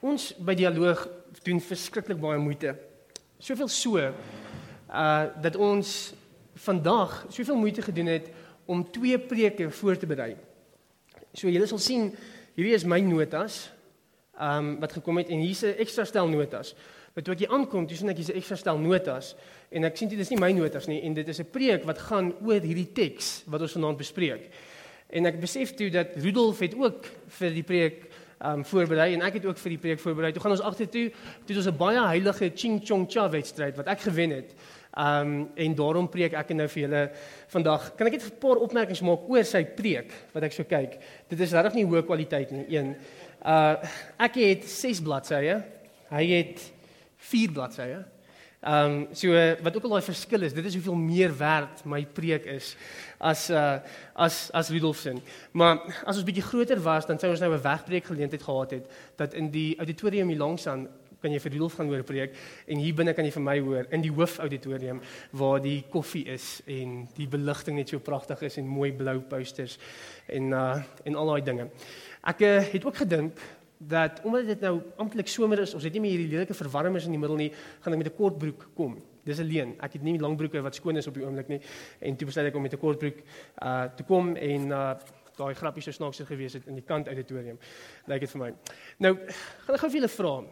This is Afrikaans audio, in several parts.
Ons by Dialoog doen verskriklik baie moeite. Soveel so, dat ons vandag soveel moeite gedoen het om 2 preke voor te berei. So julle sal sien, hierdie is my notas, wat gekom het, en hier is 'n ekstra stel notas. Maar toe ek hier aankom, toe sien ek hier's 'n ekstra stel notas, en ek sien dit is nie my notas nie, en dit is 'n preek wat gaan oor hierdie teks wat ons vanaand bespreek. En ek besef toe dat Rudolf het ook vir die preek voorberei, en ek het ook vir die preek voorberei. Toe gaan ons agtertoe, toe het ons 'n baie heilige Ching Chong Cha wedstryd wat ek gewen het. En daarom preek ek nou vir julle vandag. Kan ek net 'n paar opmerkings maak oor sy preek wat ek so kyk? Dit is regtig nie hoë kwaliteit nie. Ek het 6 bladsye, hy het 4 bladsye. So wat ook al daai verskil is, dit is hoeveel meer werd my preek is as Rudolf se. Maar as ons bietjie groter was, dan sou ons nou 'n wegbreek geleentheid gehad het, dat in die auditorium hier langs aan kan jy vir Rudolf gaan hoor preek, en hier binne kan jy vir my hoor, in die hoofauditorium, waar die koffie is, en die beligting net so pragtig is, en mooi blou posters, en al daai dinge. Ek het ook gedink, dat omdat dit nou amptelik somer is, ons het nie meer hierdie lelike verwarmers in die middel nie, gaan ek met 'n kortbroek kom. Dis 'n leuen. Ek het nie langbroeke wat skoon is op die oomblik nie, en toe besluit ek om met 'n kortbroek te kom, en daai grappies so snaakser gewees het in die kant auditorium, lyk dit vir my. Nou, gaan ek gou vir julle vra.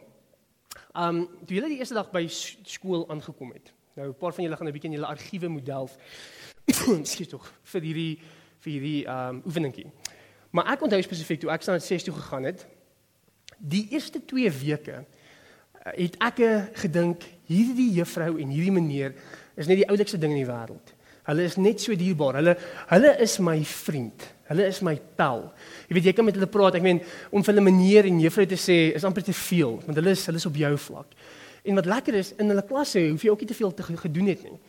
Toe julle die eerste dag by skool aangekom het, nou 'n paar van julle gaan 'n bietjie in julle argiewe moet delf, skiet tog, vir hierdie oefeningkie. Maar ek onthou spesifiek toe ek standaard 6 toe gegaan het, die eerste 2 weke het ek gedink, hierdie juffrou en hierdie meneer is net die oulikste ding in die wêreld. Hulle is net so dierbaar. Hulle is my vriend. Hulle is my pel. Jy weet, jy kan met hulle praat. Ek meen, om vir hulle meneer en juffrou te sê is amper te veel, want hulle is op jou vlak. En wat lekker is, in hulle klasse hoef jy ook nie te veel te gedoen het nie.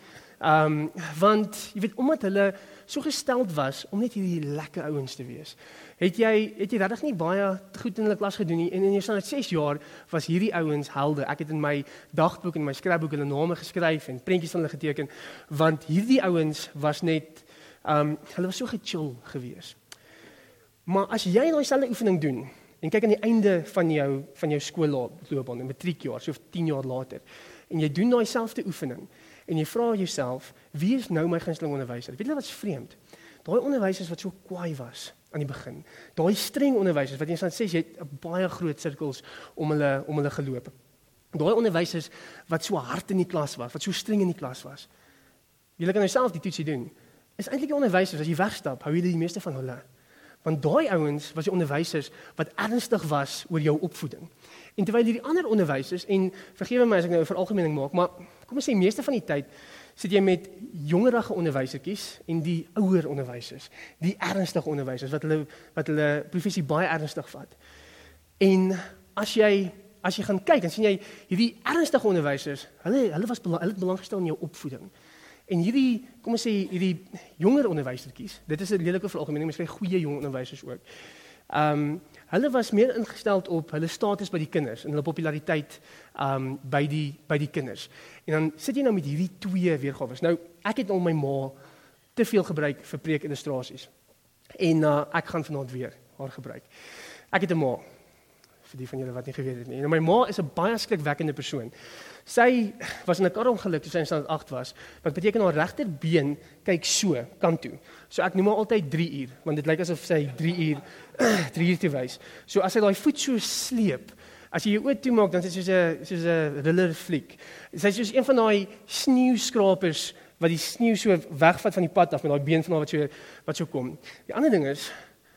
Want jy weet, omdat hulle so gesteld was om net hierdie lekker ouens te wees, het jy regtig nie baie goed in hulle klas gedoen nie, en in jou standaard 6 jaar was hierdie ouens helde. Ek het in my dagboek en my skryfboek hulle name geskryf en prentjies van hulle geteken, want hierdie ouens was net, hulle was so gechill gewees. Maar as jy daai selfde oefening doen, en kyk aan die einde van jou skoolloopbaan, in matriekjaar, so 10 jaar later, en jy doen daai selfde oefening, en jy vra jouself, wie is nou my gunsteling onderwyser? Weet jy wat is vreemd? Daai onderwysers wat so kwaai was aan die begin, daai streng onderwysers wat jy sê jy het 'n baie groot sirkels om hulle geloop. Daai onderwysers wat so hard in die klas was, wat so streng in die klas was. Julle kan nou self die toetsie doen. Is eintlik die onderwysers, as jy wegstap, hou jy die meeste van hulle. Want daai ouens was die onderwysers wat ernstig was oor jou opvoeding. En terwyl hierdie ander onderwysers, en vergewe my as ek nou 'n veralgemening maak, maar kom ons sê meeste van die tyd sit jy met jongerige onderwysertjies en die ouer onderwysers, die ernstige onderwysers wat hulle professie baie ernstig vat. En as jy gaan kyk, dan sien jy hierdie ernstige onderwysers, hulle het belang gestel in jou opvoeding. En hierdie, kom ons sê, hierdie jonger onderwysertjies, dit is 'n lelike veralgemening, maar goeie jong onderwysers ook. Hulle was meer ingestel op hulle status by die kinders en hulle populariteit by die kinders. En dan sit jy nou met hierdie 2 weergawe. Nou, ek het al my ma te veel gebruik vir preekillustrasies. En ek gaan vanaand weer haar gebruik. Ek het 'n ma, vir die van julle wat nie geweet het nie. En my ma is 'n baie skrikwekkende persoon. Sy was in 'n karongeluk toe sy in standaard 8 was, wat beteken haar regterbeen kyk so, kant toe. So ek noem haar altyd 3 uur, want dit lyk asof sy 3 uur te wys. So as sy daai voet so sleep, as jy jou oë toemaak, dan is dit soos 'n thriller fliek. Sy is soos een van daai sneeuskrapers wat die sneeu so wegvat van die pad af met daai been van haar wat so kom. Die ander ding is,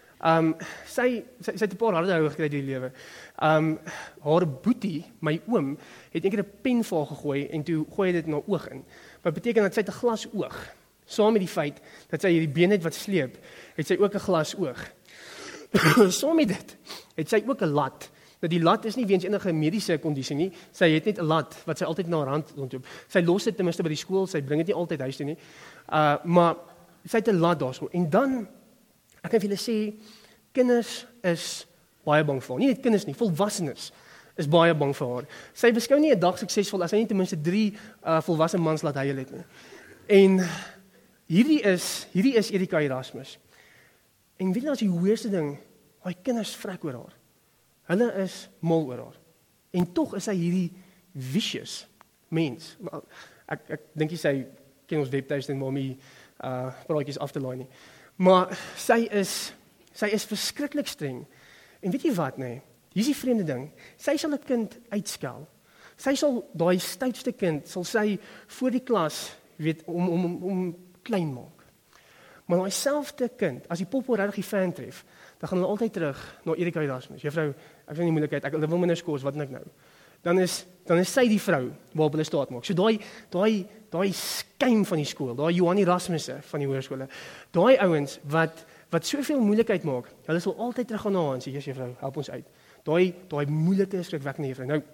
sy het 'n paar harde houe gekry in die lewe. Haar boetie, my oom, het eendag 'n pen vir haar gegooi en toe gooi hy dit in haar oog in. Wat beteken dat sy 'n glas oog, saam met die feit dat sy hierdie been het wat sleep, het sy ook 'n glas oog. Saam met dit het sy ook 'n lat. Nou die lat is nie weens enige mediese kondisie nie. Sy het net 'n lat wat sy altyd na haar hand rondloop. Sy los dit ten minste by die skool, sy bring dit nie altyd huis toe nie. Maar sy het 'n lat daarso. En dan, ek kan vir julle sê, kinders is baie bang vir haar. Nie net kinders nie, volwassenes is baie bang vir haar. Sy beskou nie 'n dag suksesvol as sy nie ten minste 3 volwasse mans laat huil het nie. En hierdie is Erika Erasmus. En weet jy wat is die hoogste ding? Haar kinders vrek oor haar. Hulle is mal oor haar. En tog is hy hierdie vicious mens. Ek dink jy sy ken ons webtuiste maar my praatjies af te laai nie. Maar sy is verskriklik streng. En weet jy wat, nee? Hier is die vreemde ding. Sy sal 'n kind uitskel. Sy sal daai stoutste kind, sal sy voor die klas, weet, om klein maak. Maar daai selfde kind, as die poppel regtig die fan tref, dan gaan hulle altyd terug na Erika Erasmus. Juffrou, ek wil nie moeilikheid, ek wil my nou skors, wat doen ek nou? Dan is sy die vrou waarop hulle staat maak. So daai skuim van die skool, daai Johan Erasmusse van die hoërskole, daai ouens wat soveel moeilikheid maak, hulle sal altyd terug gaan na haar en sê, "Jesus juffrou, help ons uit." Daai moeilike skrikwekkende juffrou. Nou,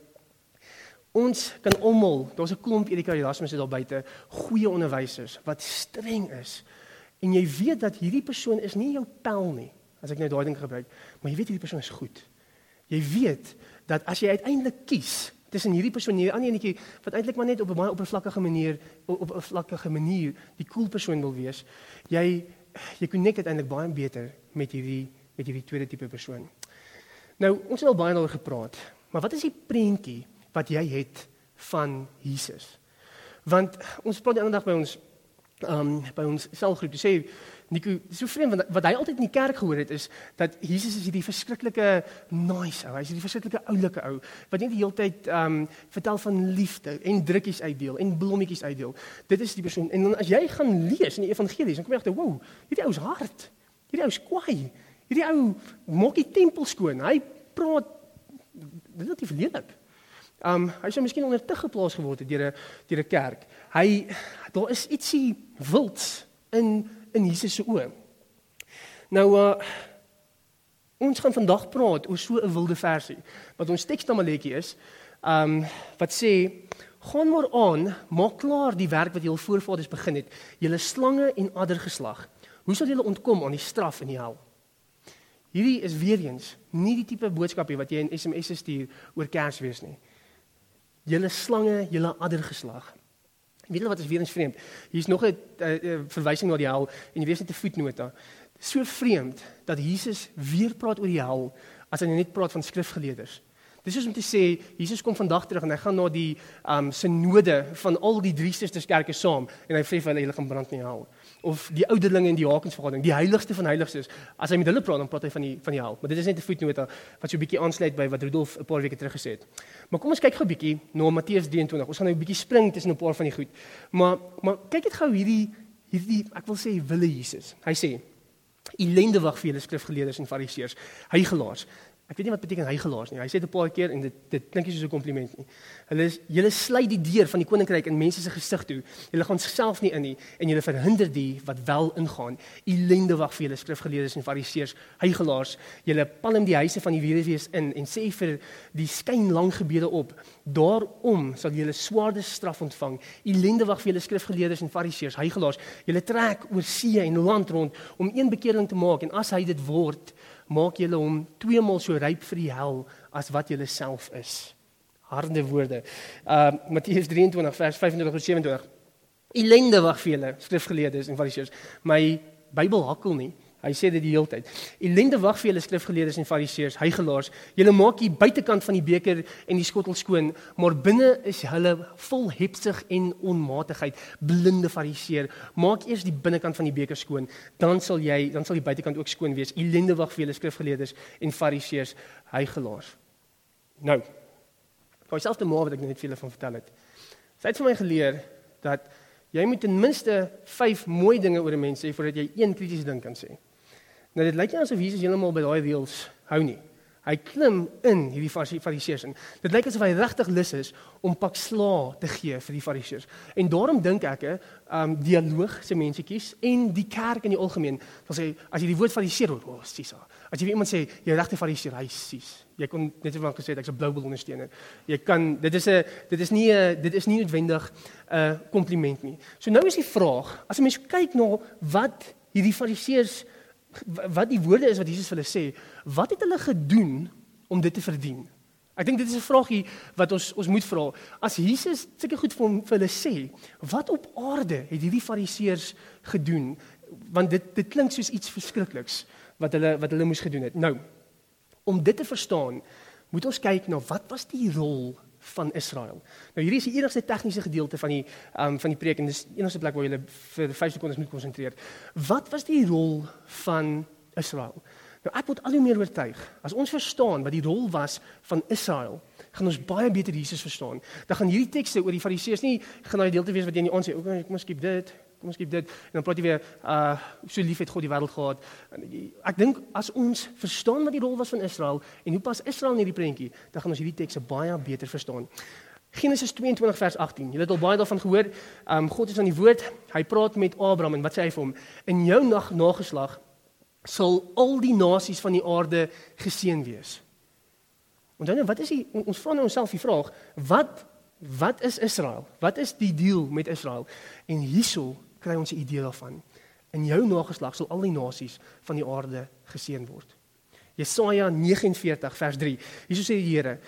ons kan almal, daar's 'n klomp Erika Erasmusse daar buite, goeie onderwysers wat streng is. En jy weet dat hierdie persoon is nie jou pel nie, as ek nou daai ding gebruik, maar jy weet hierdie persoon is goed. Jy weet dat as jy uiteindelik kies tussen hierdie persoon en hierdie ander enetjie wat eintlik maar net op 'n baie oppervlakkige manier die cool persoon wil wees, jy connect uiteindelik baie beter met hierdie tweede tipe persoon. Nou, ons het al baie daaroor gepraat, maar wat is die prentjie wat jy het van Jesus? Want ons praat die ander dag by ons selgroep, sê Nico, so vreemd, wat hy altyd in die kerk gehoor het, is dat Jesus is hierdie verskriklike nice ou, hy is hierdie verskriklike oulike ou, wat net die hele tyd vertel van liefde, en drukkies uitdeel, en blommetjies uitdeel. Dit is die persoon, en dan as jy gaan lees in die evangelies, dan kom jy agter, wow, hierdie ou is hard, hierdie ou is kwaai, hierdie ou maak die tempel skoon, hy praat relatief lelik. Hy sou miskien onder te geplaas geword het deur 'n kerk. Daar is ietsie wilds in Jesus se oë. Nou, ons gaan vandag praat oor so 'n wilde versie, wat ons tekstamaletjie is, wat sê, gaan maar aan, maak klaar die werk wat julle voorvaders begin het, julle slange en addergeslag. Hoe sal julle ontkom aan die straf in die hel? Hierdie is weer eens nie die tipe boodskapie wat jy in SMS stuur oor Kersfees nie. Julle slange, julle addergeslag. Weet julle wat is weer eens vreemd? Hier is nog 'n verwysing na die hel en jy weet net 'n voetnota. So vreemd dat Jesus weer praat oor die hel as hy net praat van skrifgeleerders. Dis soos om te sê, Jesus kom vandag terug en hy gaan na die synode van al die 3 susterskerke saam en hy sê vir hulle gaan brand in die hel. Of die ouderlinge in die Hakensvergadering, die heiligste van heiligstes. As hy met hulle praat, dan praat hy van die hel. Maar dit is net 'n voetnota wat so 'n bietjie aansluit by wat Rudolf 'n paar weke terug gesê het. Maar kom ons kyk gou 'n bietjie na Matteus 23. Ons gaan nou 'n bietjie spring tussen 'n paar van die goed. Maar kyk net gou hierdie ek wil sê wille Jesus. Hy sê: "Elende wag vir julle skrifgeleerders en fariseërs, heiligelaars." Ek weet nie wat beteken heiligelaars nie. Hy sê dit 'n paar keer en dit klink nie soos 'n kompliment nie. Julle sluit die deur van die koninkryk in mense se gesig toe. Julle gaan self nie in nie en julle verhinder die wat wel ingaan. Elende wag vir julle skrifgeleerders en fariseërs, heiligelaars. Julle palm die huise van die weduwees in en sê vir die skynlang gebede op. Daarom sal julle swaarde straf ontvang. Elende wag vir julle skrifgeleerders en fariseërs, heiligelaars. Julle trek oor see en land rond om een bekering te maak en as hy dit word, maak julle hom 2 maal so ryp vir die hel as wat julle self is. Harde woorde. Matteus 23 vers 25 tot 27. Elende wag vir julle skrifgeleerdes en fariseërs. My Bybel hakkel nie. Hy sê dit die hele tyd. Elende wag vir julle skrifgeleerdes en fariseërs, heiligelaars. Julle maak die buitekant van die beker en die skottel skoon, maar binne is hulle vol hebsug en onmatigheid. Blinde fariseer, maak eers die binnekant van die beker skoon, dan sal die buitekant ook skoon wees. Elende wag vir julle skrifgeleerdes en fariseërs, heiligelaars. Nou, daai selfde ma wat ek net vir julle van vertel het. Sy het vir my geleer dat jy moet ten minste 5 mooi dinge oor 'n mens sê voordat jy 1 kritiese ding kan sê. Nou dit lyk nie asof Jesus heeltemal by daai reëls hou nie. Hy klim in hierdie fariseërs in. Dit lyk asof hy regtig lus is om pak slaa te gee vir die fariseërs. En daarom dink ek, dialoog se mense kies en die kerk in die algemeen, sal sê as jy die woord fariseer hoor, sies. As jy vir iemand sê jy regte fariseer, hy sies. Jy kon net soveel gesê ek's 'n blou bil ondersteuner. Jy kan dit is nie noodwendig 'n kompliment nie. So nou is die vraag, as 'n mens kyk na wat hierdie fariseërs wat die woorde is wat Jesus vir hulle sê, wat het hulle gedoen om dit te verdien? Ek dink dit is 'n vraagie wat ons moet vra. As Jesus sulke goed vir hulle sê, wat op aarde het hierdie fariseërs gedoen? Want dit klink soos iets verskrikliks wat hulle moes gedoen het. Nou, om dit te verstaan, moet ons kyk na wat was die rol van Israel. Nou hierdie is die enigste tegniese gedeelte van die preek en dis die enigste plek waar jy vir 5 sekondes moet konsentreer. Wat was die rol van Israel? Nou ek word al hoe meer oortuig, as ons verstaan wat die rol was van Israel, gaan ons baie beter Jesus verstaan. Dan gaan hierdie tekste oor die Fariseërs nie gaan daai deelte wees wat jy in die aand sê, okay, kom ons skiep dit, en dan praat jy weer, so lief het God die wêreld gehad. Ek dink, as ons verstaan wat die rol was van Israel, en hoe pas Israel in hierdie prentjie, dan gaan ons hierdie tekste baie beter verstaan. Genesis 22 vers 18, julle het al baie daarvan gehoor, God is aan die woord, hy praat met Abraham, en wat sê hy vir hom? In jou nageslag sal al die nasies van die aarde geseën wees. Onthou nou, ons vra nou onsself die vraag, wat is Israel? Wat is die deal met Israel? En hierso kry ons 'n idee daarvan. In jou nageslag sal al die nasies van die aarde geseën word. Jesaja 49 vers 3. Hierso sê die Here,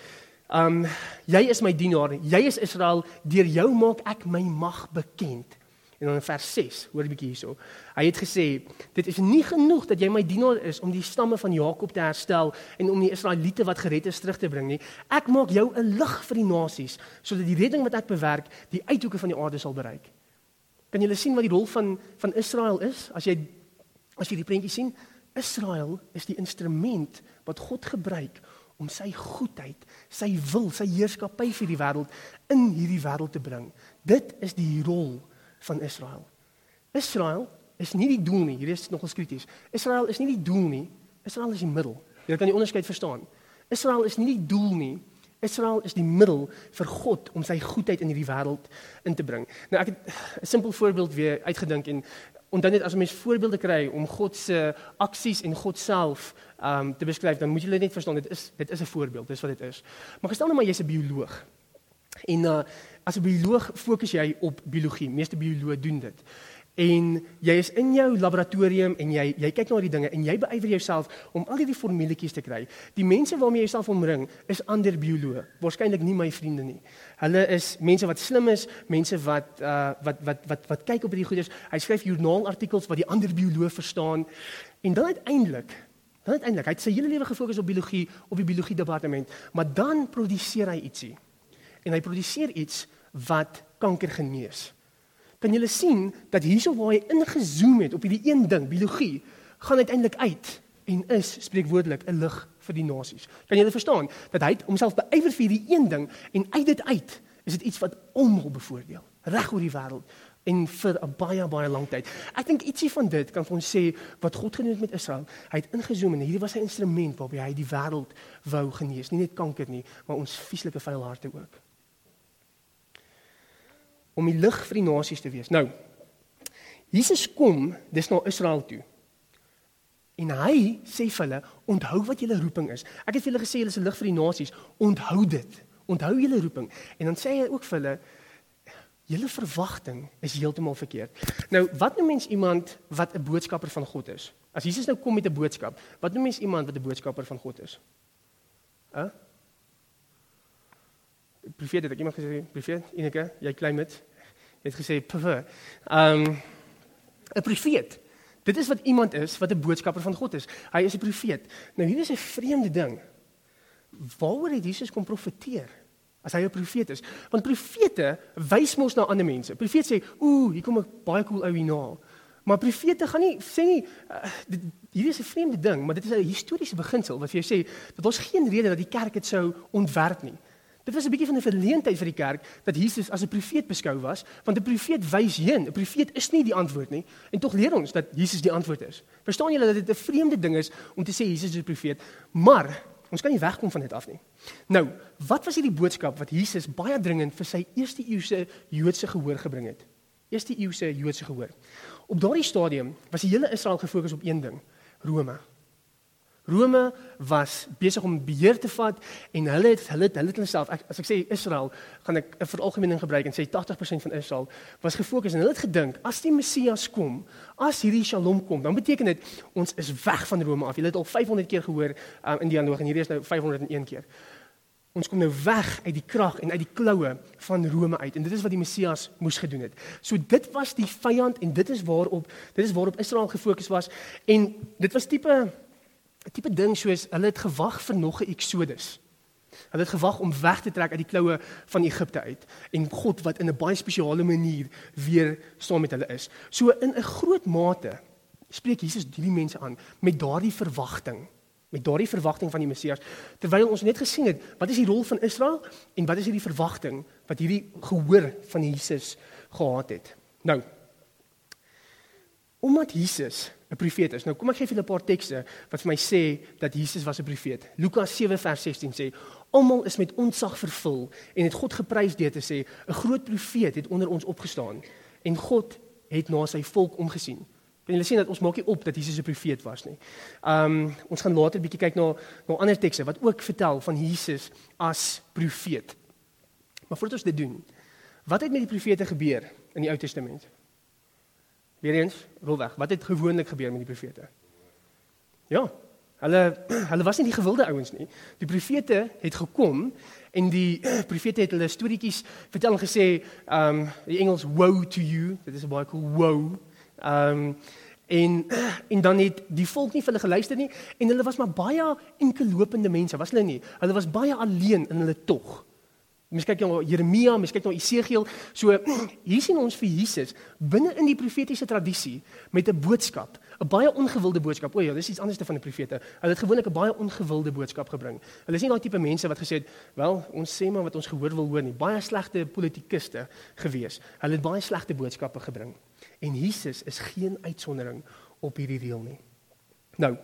jy is my dienaar, jy is Israel, deur jou maak ek my mag bekend. En dan in vers 6, hoor 'n bietjie hierso. Hy het gesê, dit is nie genoeg dat jy my dienaar is om die stamme van Jakob te herstel en om die Israeliete wat gered is terug te bring nie. Ek maak jou 'n lig vir die nasies, sodat die redding wat ek bewerk, die uithoeke van die aarde sal bereik. Kan julle sien wat die rol van Israel is? As jy die prentjie sien, Israel is die instrument wat God gebruik om sy goedheid, sy wil, sy heerskappy vir die wêreld in hierdie wêreld te bring. Dit is die rol van Israel. Israel is nie die doel nie, hier is nogal krities. Israel is nie die doel nie, Israel is die middel. Jy kan die onderskeid verstaan. Israel is nie die doel nie, Israel is die middel vir God om sy goedheid in hierdie wêreld in te bring. Nou ek het 'n simpel voorbeeld weer uitgedink en onthou net as 'n mens voorbeelde kry om God se aksies en God self te beskryf, dan moet jy net verstaan dit is 'n voorbeeld, dis wat dit is. Maar gestel nou maar jy's 'n bioloog. En as 'n bioloog fokus jy op biologie. Meeste bioloë doen dit. En jy is in jou laboratorium en jy kyk na die dinge en jy beywer jouself om al hierdie formuletjies te kry. Die mense waarmee jy jouself omring is ander bioloë, waarskynlik nie my vriende nie. Hulle is mense wat slim is, mense wat kyk op hierdie goeders. Hy skryf joernaalartikels wat die ander bioloë verstaan. En dan uiteindelik, hy het sy hele lewe gefokus op biologie, op die biologie departement, maar dan produseer hy ietsie. En hy produseer iets wat kanker genees. Kan julle sien dat hierso waar hy ingezoom het op hierdie een ding, biologie, gaan uiteindelik uit en is spreekwoordelik 'n lig vir die nasies. Kan julle verstaan dat hy homself beywer vir hierdie een ding en uit dit uit is dit iets wat almal bevoordeel, reg oor die wêreld en vir 'n baie lang tyd. Ek dink ietsie van dit kan vir ons sê wat God gedoen het met Israel. Hy het ingezoom en hierdie was sy instrument waarby hy die wêreld wou genees, nie net kanker nie, maar ons vieslike vuil harte ook. Om die lig vir die nasies te wees. Nou, Jesus kom dis na Israel toe. En hy sê vir hulle, onthou wat julle roeping is. Ek het vir julle gesê, julle is 'n lig vir die nasies. Onthou dit. Onthou julle roeping. En dan sê hy ook vir hulle, julle verwagting is heeltemal verkeerd. Nou, wat noem mens iemand wat 'n boodskapper van God is? As Jesus nou kom met 'n boodskap, wat noem mens iemand wat 'n boodskapper van God is? Profeet het ek iemand gesê, profeet, Ineke, jy claim dit. Jy het gesê, 'n profeet. Dit is wat iemand is, wat 'n boodskapper van God is. Hy is 'n profeet. Nou hier is 'n vreemde ding. Waaroor het Jesus kom profeteer? As hy 'n profeet is. Want profete wys mos na ander mense. Profeet sê, hier kom 'n baie cool ou hierna. Maar profete gaan nie, sê nie, hier is 'n vreemde ding, maar dit is 'n historiese beginsel, wat vir jou sê, dat ons geen rede dat die kerk dit sou ontwerp nie. Dit was 'n bietjie van 'n verleentheid vir die kerk, dat Jesus as 'n profeet beskou was, want 'n profeet wys heen, 'n profeet is nie die antwoord nie, en tog leer ons dat Jesus die antwoord is. Verstaan julle dat dit 'n vreemde ding is, om te sê Jesus is 'n profeet, maar, ons kan nie wegkom van dit af nie. Nou, wat was hierdie boodskap, wat Jesus baie dringend vir sy eerste eeuse Joodse gehoor gebring het? Eerste eeuse Joodse gehoor. Op daardie stadium, was die hele Israel gefokus op een ding, Rome. Rome was besig om beheer te vat en hulle het self, as ek sê Israel, gaan ek 'n veralgemening gebruik en sê 80% van Israel was gefokus en hulle het gedink, as die Messias kom, as hierdie Shalom kom, dan beteken dit, ons is weg van Rome af. Julle het al 500 keer gehoor in dialoog en hierdie is nou 501 keer. Ons kom nou weg uit die krag en uit die kloue van Rome uit en dit is wat die Messias moes gedoen het. So dit was die vyand en dit is waarop Israel gefokus was en dit was tipe ding soos, hulle het gewag vir nog 'n Exodus. Hulle het gewag om weg te trek uit die kloue van Egipte uit. En God wat in 'n baie spesiale manier weer saam met hulle is. So in 'n groot mate spreek Jesus hierdie mense aan met daardie verwagting. Met daardie verwagting van die Messias. Terwyl ons net gesien het, wat is die rol van Israel en wat is hierdie verwagting wat hierdie gehoor van Jesus gehad het. Nou, omdat Jesus 'n profeet is. Nou kom ek gee vir julle 'n paar tekste wat vir my sê dat Jesus was 'n profeet. Lukas 7 vers 16 sê, almal is met ontzag vervul en het God geprys deur te sê, 'n groot profeet het onder ons opgestaan en God het na sy volk omgesien. Kan julle sien dat ons maak nie op dat Jesus 'n profeet was nie. Ons gaan later 'n bietjie kyk na ander tekste wat ook vertel van Jesus as profeet. Maar voordat ons dit doen, wat het met die profete gebeur in die Ou Testament? Weer eens, rol weg. Wat het gewoonlik gebeur met die profete? Ja, hulle was nie die gewilde ouens nie. Die profete het gekom en die profete het hulle storieetjies vertel en gesê, die Engels woe to you, dit is baie cool, woe. En dan het die volk nie vir hulle geluister nie en hulle was maar baie enkellopende mense, was hulle nie? Hulle was baie alleen in hulle tog. Mens kyk na Jeremia, mens kyk na Esegiel, so hier sien ons vir Jesus binne in die profetiese tradisie met 'n boodskap, 'n baie ongewilde boodskap. O ja, dis iets anders van die profete. Hulle het gewoonlik 'n baie ongewilde boodskap gebring. Hulle is nie daai tipe mense wat gesê het, wel, ons sê maar wat ons gehoor wil hoor nie. Baie slegte politikuste gewees. Hulle het baie slegte boodskappe gebring. En Jesus is geen uitsondering op hierdie reël nie. Nou,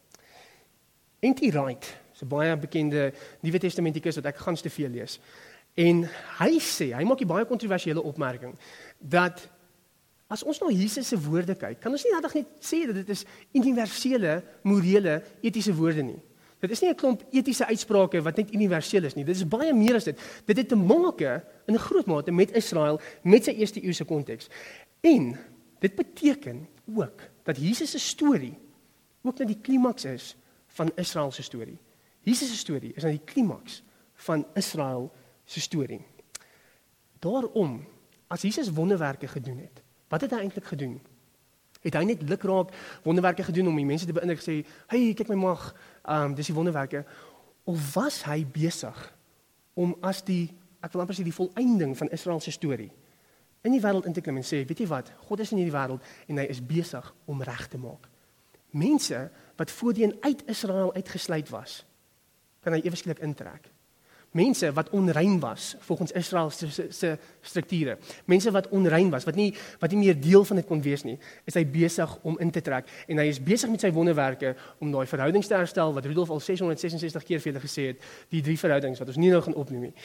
N.T. Wright, is 'n baie bekende Nuwe Testamentikus wat ek gans te veel lees. En hy maak 'n baie kontroversiële opmerking, dat as ons na Jesus se woorde kyk, kan ons nie net sê dat dit is universele, morele, etiese woorde nie. Dit is nie 'n klomp etiese uitsprake wat net universeel is nie. Dit is baie meer as dit. Dit het te maak in 'n groot mate met Israel, met sy eerste eeuse konteks. En dit beteken ook dat Jesus se storie ook net die klimaks is van Israel se storie. Jesus se storie is net die klimaks van Israel se storie. Daarom, as Jesus wonderwerke gedoen het, wat het hy eintlik gedoen? Het hy net lukraak wonderwerke gedoen om die mense te beïndruk, sê, hey, kyk my mag, dis die wonderwerke, of was hy besig om as ek wil amper sê die volëinding van Israel se storie, in die wêreld in te klim en sê, weet jy wat, God is in hierdie wêreld en hy is besig om reg te maak. Mense wat voorheen uit Israel uitgesluit was, kan hy ewesklik intrek. Mense wat onrein was volgens Israel se strukture. Mense wat onrein was, wat nie meer deel van dit kon wees nie, is hy besig om in te trek en hy is besig met sy wonderwerke om daai verhoudings te herstel wat Rudolf al 666 keer vir julle gesê het, die 3 verhoudings wat ons nie nou gaan opnoem nie.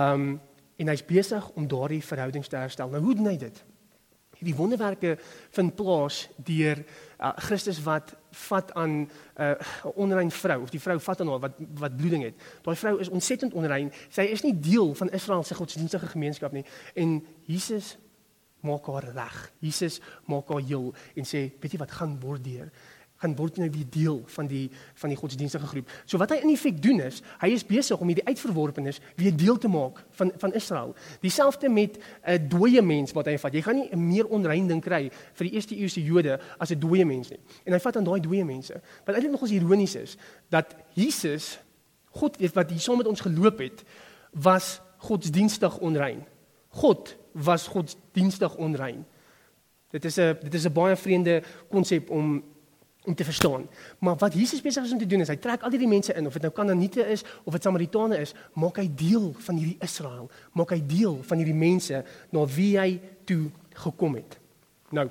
En hy's besig om daardie verhoudings te herstel. Nou hoe doen hy dit? Die wonderwerke vind plaas deur Christus wat vat aan 'n onrein vrou, of die vrou vat aan haar wat bloeding het. Daai vrou is ontsettend onrein. Sy is nie deel van Israel se godsdienstige gemeenskap nie. En Jesus maak haar reg. Jesus maak haar heel en sê, weet jy wat, gaan word nou weer deel van die godsdienstige groep. So wat hy in feite doen is, hy is besig om hierdie uitverworpenes weer deel te maak van Israel. Dieselfde met 'n dooie mens wat hy vat. Jy gaan nie 'n meer onrein ding kry vir die eerste eeuse Jode as 'n dooie mens nie. En hy vat aan daai dooie mense. Wat eintlik nogals ironies is, dat Jesus, God wat hier saam met ons geloop het, was godsdienstig onrein. God was godsdienstig onrein. Dit is 'n baie vreemde konsep om te verstaan. Maar wat Jesus besig is om te doen is, hy trek al die mense in, of dit nou Kanaaniete is, of dit Samaritane is, maak hy deel van hierdie Israel, maak hy deel van hierdie mense, na wie hy toe gekom het. Nou,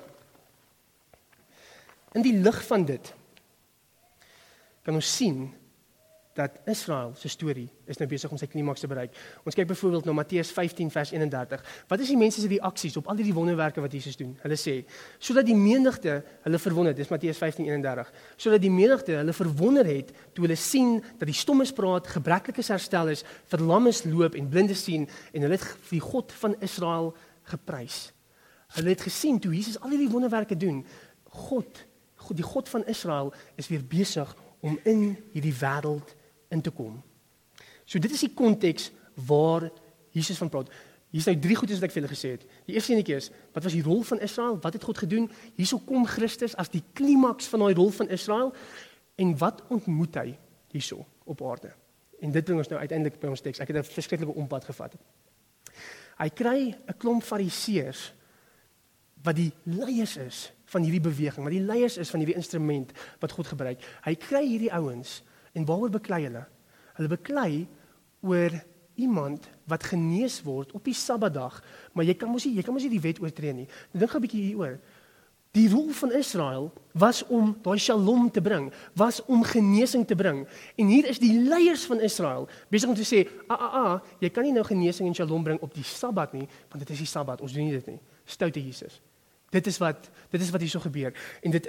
in die lig van dit, kan ons sien, dat Israel se storie is nou besig om sy klimaks te bereik. Ons kyk byvoorbeeld na Matteus 15 vers 31. Wat is die mense se reaksies op al die wonderwerke wat Jesus doen? Hulle sê, sodat die menigte hulle verwonder, dis Matteus 15:31, sodat die menigte hulle verwonder het toe hulle sien dat die stommes praat, gebreklikes herstel is, verlammes loop en blindes sien en hulle het die God van Israel geprys. Hulle het gesien toe Jesus al die wonderwerke doen, die God van Israel is weer besig om in hierdie wêreld in te kom. So dit is die konteks waar Jesus van praat. Hier is nou 3 goedes wat ek vir julle gesê het. Die eerste enetjie is, wat was die rol van Israel? Wat het God gedoen? Hierso kom Christus as die klimaks van daai rol van Israel. En wat ontmoet hy hierso op aarde? En dit bring ons nou uiteindelik by ons teks. Ek het 'n verskriklike ompad gevat. Hy kry 'n klomp fariseërs wat die leiers is van hierdie beweging, wat die leiers is van hierdie instrument wat God gebruik. Hy kry hierdie ouens en waaroor beklei hulle? Hulle beklei oor iemand wat genees word op die Sabbatdag, maar jy kan mos nie die wet oortree nie. Nou dink 'n bietjie hieroor. Die rol van Israel was om daai shalom te bring, was om genesing te bring. En hier is die leiers van Israel besig om te sê, jy kan nie nou genesing en shalom bring op die Sabbat nie, want dit is die Sabbat, ons doen nie dit nie. Stoute Jesus. Dit is wat hier so gebeur. En dit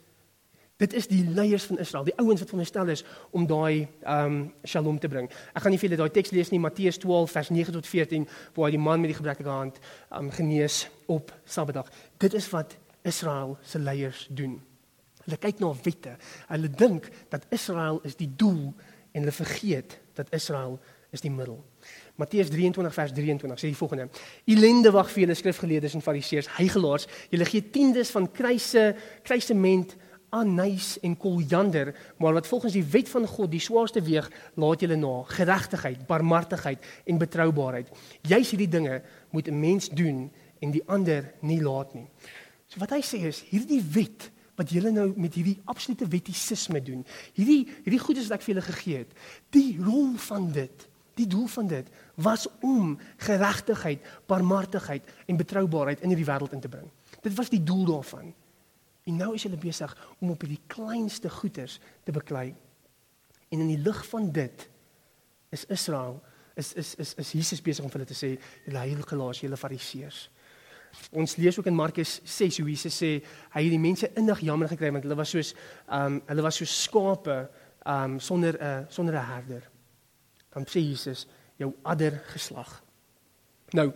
is die leiers van Israel, die ouens wat veronderstel is om daai shalom te bring. Ek gaan nie vir julle daai teks lees nie, Matteus 12 vers 9 tot 14, waar die man met die gebrekkige hand genees op Sabbatdag. Dit is wat Israel se leiers doen. Hulle kyk na wette. Hulle dink dat Israel is die doel en hulle vergeet dat Israel is die middel. Matteus 23 vers 23 sê die volgende: Elende wag vir julle skrifgeleerdes en fariseërs, heiligelaars, julle gee tiendes van kruisement, anys en koljander, maar wat volgens die wet van God die swaarste weeg, laat julle na: geregtigheid, barmhartigheid en betroubaarheid. Juis hierdie dinge moet 'n mens doen en die ander nie laat nie. So wat hy sê is, hierdie wet wat julle nou met hierdie absolute wettisisme doen, hierdie goedes wat ek vir julle gegee het, die rol van dit, die doel van dit was om geregtigheid, barmhartigheid en betroubaarheid in hierdie wêreld in te bring. Dit was die doel daarvan. En nou is julle besig om op die kleinste goeders te beklei. En in die lig van dit is Israel, is Jesus besig om vir hulle te sê, julle heiligelaars, julle fariseërs. Ons lees ook in Markus 6 hoe Jesus sê, hy het die mense innig jammer gekry, want hulle was soos skape sonder 'n herder. Dan sê Jesus, jou addergeslag. Nou,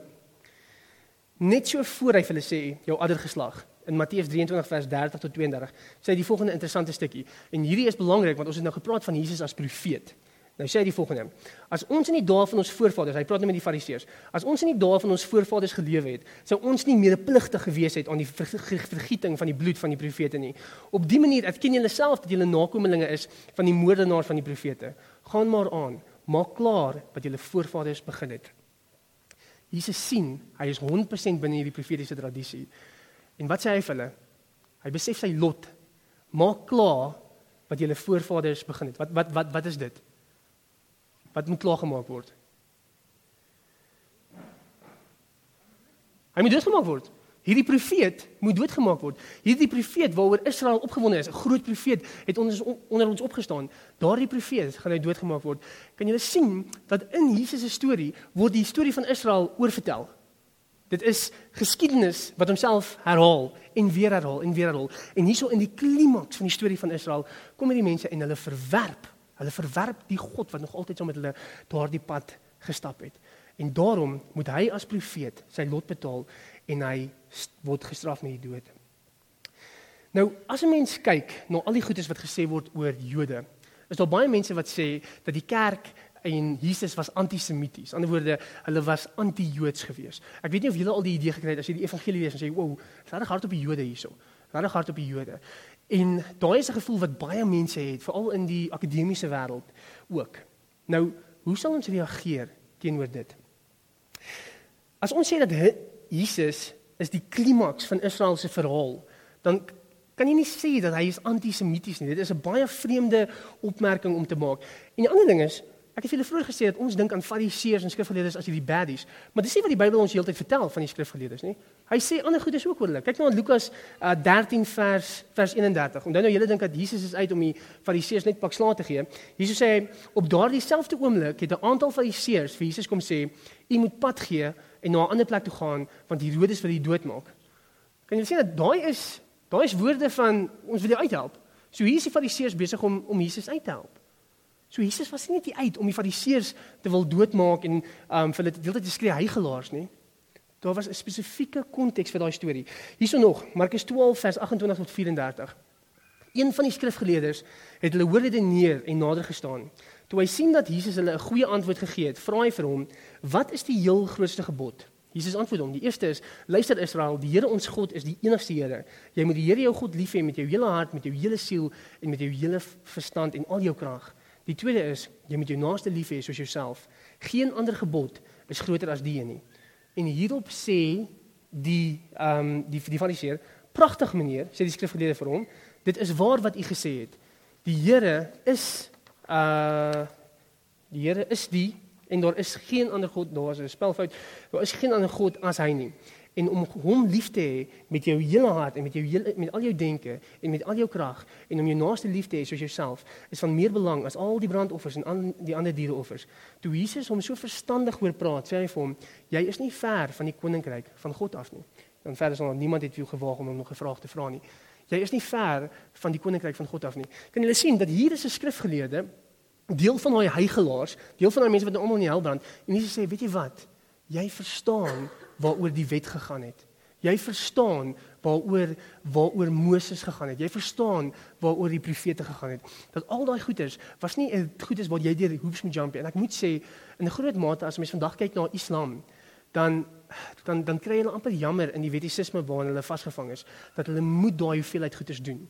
net so voor hy vir hulle sê, jou addergeslag, in Matteus 23 vers 30 tot 32, sê hy die volgende interessante stukkie. En hierdie is belangrik, want ons het nou gepraat van Jesus as profeet. Nou sê hy die volgende: as ons in die dae van ons voorvaders, hy praat nou met die fariseërs, as ons in die dae van ons voorvaders gelewe het, sou ons nie medepligtig gewees het aan die vergieting van die bloed van die profete nie. Op die manier erken julle self dat julle nakomelinge is van die moordenaars van die profete. Gaan maar aan, maak klaar wat julle voorvaders begin het. Jesus sien, hy is 100% binne hierdie profetiese tradisie. En wat sê hy vir hulle? Hy besef sy lot. Maak klaar wat julle voorvaders begin het. Wat is dit? Wat moet klaargemaak word? Hy moet doodgemaak word. Hierdie profeet moet doodgemaak word. Hierdie profeet waaroor Israel opgewonde is, 'n groot profeet, het onder ons opgestaan. Daardie profeet gaan hy doodgemaak word. Kan julle sien dat in Jesus se storie word die storie van Israel oorvertel? Dit is geskiedenis wat homself herhaal en weer herhaal en weer herhaal. En hierso in die klimaks van die storie van Israel kom hierdie mense en hulle verwerp die God wat nog altyd saam met hulle daardie pad gestap het. En daarom moet hy as profeet sy lot betaal en hy word gestraf met die dood. Nou, as 'n mens kyk na al die goedes wat gesê word oor Jode, is daar baie mense wat sê dat die kerk en Jesus was antisemities. Aan die ander woorde, hulle was anti-Joods gewees. Ek weet nie of julle al die idee gekry het as jy die evangelie lees en sê, wow, rarig hard op die Jode hierso. Rarig hard op die Jode. En daai is 'n gevoel wat baie mense het, veral in die akademiese wêreld ook. Nou, hoe sal ons reageer teenoor dit? As ons sê dat Jesus is die klimaks van Israel se verhaal, dan kan jy nie sê dat hy is antisemities nie. Dit is 'n baie vreemde opmerking om te maak. En die ander ding is, ek het julle vroeër gesê dat ons dink aan fariseërs en skrifgeleerdes as hierdie baddies, maar dis nie wat die Bybel ons heeltyd vertel van die skrifgeleerdes nie. Hy sê ander goedes ook oor hulle. Kyk nou aan Lukas 13 vers 31. Onthou nou julle dink dat Jesus is uit om die fariseërs net pak slaag te gee. Jesus sê hy, op daardie selfde oomblik het 'n aantal fariseërs vir Jesus kom sê, u moet pad gee en na 'n ander plek toe gaan, want Herodes wil u doodmaak. Kan jy sien dat daai is woorde van ons wil jou uithelp. So hier is die fariseërs besig om Jesus uit te help. So Jesus was nie net uit om die fariseërs te wil doodmaak en vir hulle die hele tyd te skree heiligelaars nie. Daar was 'n spesifieke konteks vir daai storie. Hierso nog, Markus 12 vers 28 tot 34. Een van die skrifgeleerders het hulle hoor redeneer en nader gestaan. Toe hy sien dat Jesus hulle 'n goeie antwoord gegee het, vra hy vir hom, wat is die heel grootste gebod? Jesus antwoord hom, die eerste is, luister Israel, die Here ons God is die enigste Here. Jy moet die Here jou God lief hê met jou hele hart, met jou hele siel en met jou hele verstand en al jou krag. Die tweede is, jy moet jou naaste lief hê soos jouself. Geen ander gebod is groter as die nie. En hierop sê die Fariseer, pragtig meneer, sê die skrifgeleerde vir hom, dit is waar wat u gesê het. Die Here is die, en daar is geen ander God, daar is 'n spelfout, daar is geen ander God as hy nie. En om hom lief te hê met jou hele hart en met al jou denke en met al jou krag en om jou naaste lief te hê soos jouself is van meer belang as al die brandoffers en al die ander diereoffers. Toe Jesus hom so verstandig oor praat, sê hy vir hom, jy is nie ver van die koninkryk van God af nie. Dan verder sal niemand het jou gewaag om hom nog 'n vraag te vra nie. Jy is nie ver van die koninkryk van God af nie. Kan julle sien dat hier is 'n skrifgeleerde, deel van daai heiligelaars, deel van daai mense wat almal in die hel brand, en Jesus sê, weet jy wat? Jy verstaan waaroor die wet gegaan het. Jy verstaan waaroor Moses gegaan het. Jy verstaan waaroor die profete gegaan het. Dat al daai goeders was nie 'n goeders waar jy deur die hoops moet jump. En ek moet sê, in 'n groot mate as mens vandag kyk na Islam, dan kry hulle amper jammer in die wettisisme waarin hulle vasgevang is, dat hulle moet daai hoeveelheid goeders doen.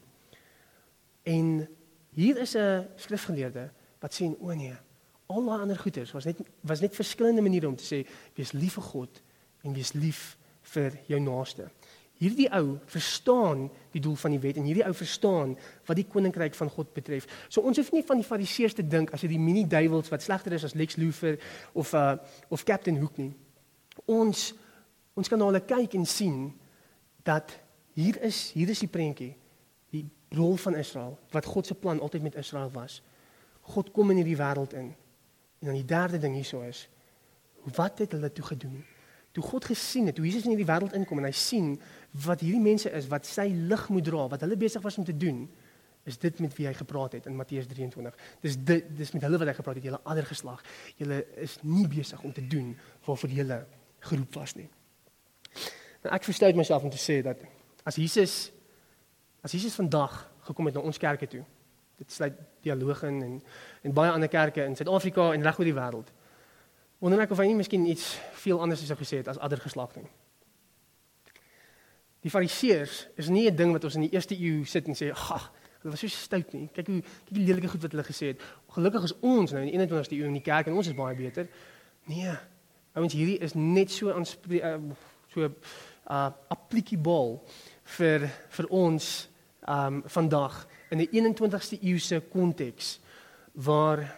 En hier is 'n skrifgeleerde wat sê, o nee, al daai ander goeders was net verskillende maniere om te sê, wees lief vir God en wees lief vir jou naaste. Hierdie ou verstaan die doel van die wet en hierdie ou verstaan wat die koninkryk van God betref. So ons hoef nie van die fariseërs te dink as jy die mini-duivels wat slegter is as Lex Luthor of Captain Hook nie. Ons kan na hulle kyk en sien dat hier is die prentjie, die rol van Israel, wat God se plan altyd met Israel was. God kom in hierdie wêreld in. En dan die derde ding hierso is, wat het hulle toe gedoen? Toe God gesien het, toe Jesus in hierdie wêreld inkom en hy sien wat hierdie mense is, wat sy lig moet dra, wat hulle besig was om te doen, is dit met wie hy gepraat het in Matteus 23. Dis met hulle wat hy gepraat het, julle ander geslag. Julle is nie besig om te doen waarvoor julle geroep was nie. Nou ek verstout myself om te sê dat as Jesus vandag gekom het na ons kerke toe, dit sluit dialoog in en baie ander kerke in Suid-Afrika en reg oor die wêreld. Wonder ek of hy nie miskien iets veel anders sou gesê het as ander geslag nie. Die fariseërs is nie 'n ding wat ons in die eerste eeu sit en sê, "Ag, hulle was so stout nie. Kyk die lelike goed wat hulle gesê het. Gelukkig is ons nou in die 21ste eeu in die kerk en ons is baie beter." Nee, ouens, hierdie is net so applicable vir ons vandag in 'n 21ste eeuse konteks waar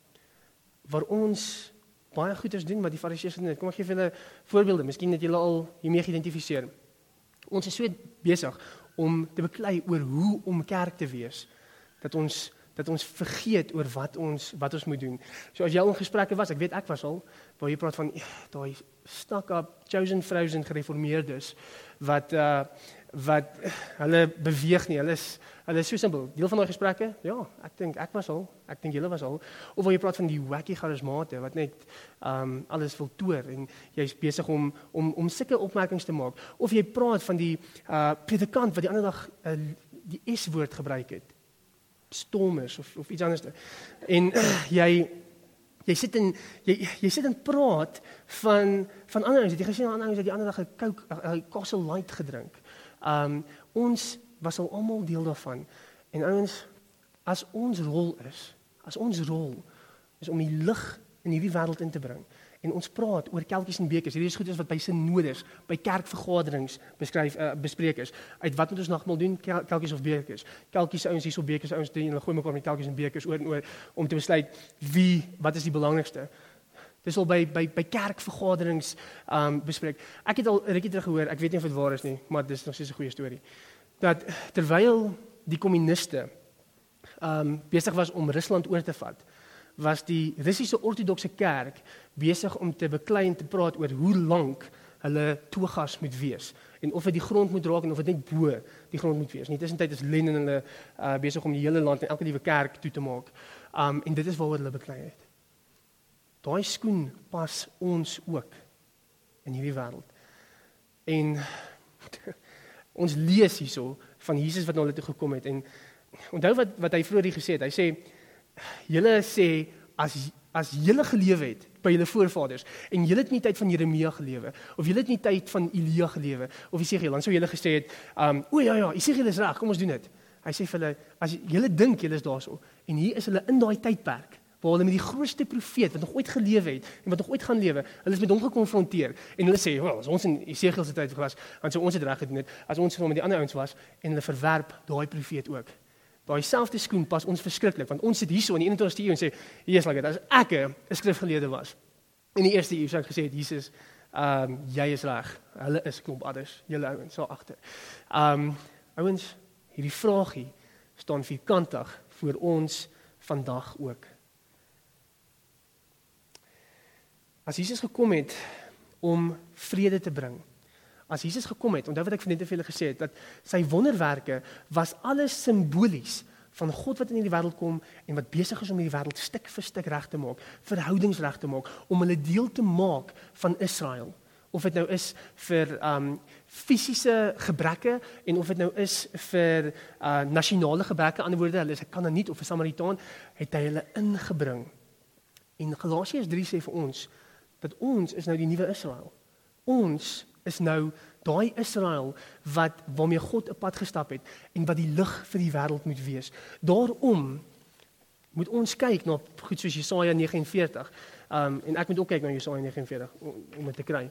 ons baie goeders doen wat die fariseërs gedoen het. Kom ek gee vir julle voorbeelde, miskien het julle al hiermee geïdentifiseer. Ons is so besig om te beklei oor hoe om kerk te wees, dat ons vergeet oor wat ons moet doen. So as jy al in gesprekke was, ek weet ek was al, waar jy praat van daai stuck-up, chosen vrouens en gereformeerdes, wat hulle beweeg nie, hulle is so simpel. Deel van daai gesprekke? Ja, ek dink julle was al. Of waar jy praat van die wacky charismate, wat net alles wil toer, en jy's besig om sulke opmerkings te maak. Of jy praat van die predikant wat die ander dag die S-woord gebruik het. Stormers of iets anders. En jy sit en praat van ander ouens. Jy gesien ander ouens het die ander dag 'n Castle Light gedrink. Ons was al almal deel daarvan. En ouens, as ons rol is om die lig in hierdie wêreld in te bring. En ons praat oor kelkies en bekers. Hierdie is goed wat by synodes, by kerkvergaderings bespreek is. Uit wat moet ons nagmaal doen? Kelkies of bekers? Kelkies ouens hierso, bekers ouens, en hulle gooi mekaar met kelkies en bekers oor en oor om te besluit wat is die belangrikste. Dis al by kerkvergaderings bespreek. Ek het al rukkie terug gehoor, ek weet nie of dit waar is nie, maar dis nog steeds 'n goeie storie. Dat terwyl die kommuniste besig was om Rusland oor te vat, was die Russiese ortodokse kerk besig om te beklei en te praat oor hoe lank hulle togas moet wees en of dit die grond moet raak en of dit net bo die grond moet wees. In die tussentyd is Lenin hulle besig om die hele land en elke liewe kerk toe te maak. En dit is waaroor hulle beklei het. Daai skoen pas ons ook in hierdie wêreld. En ons lees hierso van Jesus wat na hulle toe gekom het en onthou wat hy vroeër gesê het. Hy sê julle sê as julle gelewe het by julle voorvaders en julle het nie tyd van Jeremia gelewe of julle het nie tyd van Elia gelewe of Jesegiel, dan sou julle gesê het, o ja, Jesegiel is reg, kom ons doen dit. Hy sê vir hulle, as julle dink julle is daarso En hier is hulle in daai tydperk, waar hulle met die grootste profeet wat nog ooit gelewe het en wat nog ooit gaan lewe, hulle is met hom gekonfronteer en hulle sê, "Wel, as ons in Esegiel se tyd was, dan sou ons dit reg gedoen het, as ons saam met die ander ouens was," en hulle verwerp daai profeet ook. Daai selfde skoen pas ons verskriklik, want ons sit hierso in die 21ste eeu en sê, "Jesus, like as ek 'n skrifgeleerde was in die eerste eeu sou ek gesê het, Jesus, jy is reg. Hulle is 'n klomp adders, julle ouens daar agter." Ouens, hierdie vraagie staan vierkantig voor ons vandag ook. As Jesus gekom het om vrede te bring, as Jesus gekom het, onthou wat ek net vir julle gesê het, dat sy wonderwerke was alles simbolies van God wat in die wêreld kom en wat besig is om die wêreld stuk vir stuk reg te maak, verhoudings reg te maak, om hulle deel te maak van Israel. Of dit nou is vir fisiese gebreke en of dit nou is vir nasionale gebreke, ander woorde, hulle is 'n Kanaaniet of 'n Samaritaan, het hy hulle ingebring. En Galasiërs 3 sê vir ons dat ons is nou die nuwe Israel. Ons is nou daai Israel waarmee God 'n pad gestap het en wat die lig vir die wêreld moet wees. Daarom moet ons kyk na goed soos Jesaja 49. En ek moet ook kyk na Jesaja 49 om dit te kry.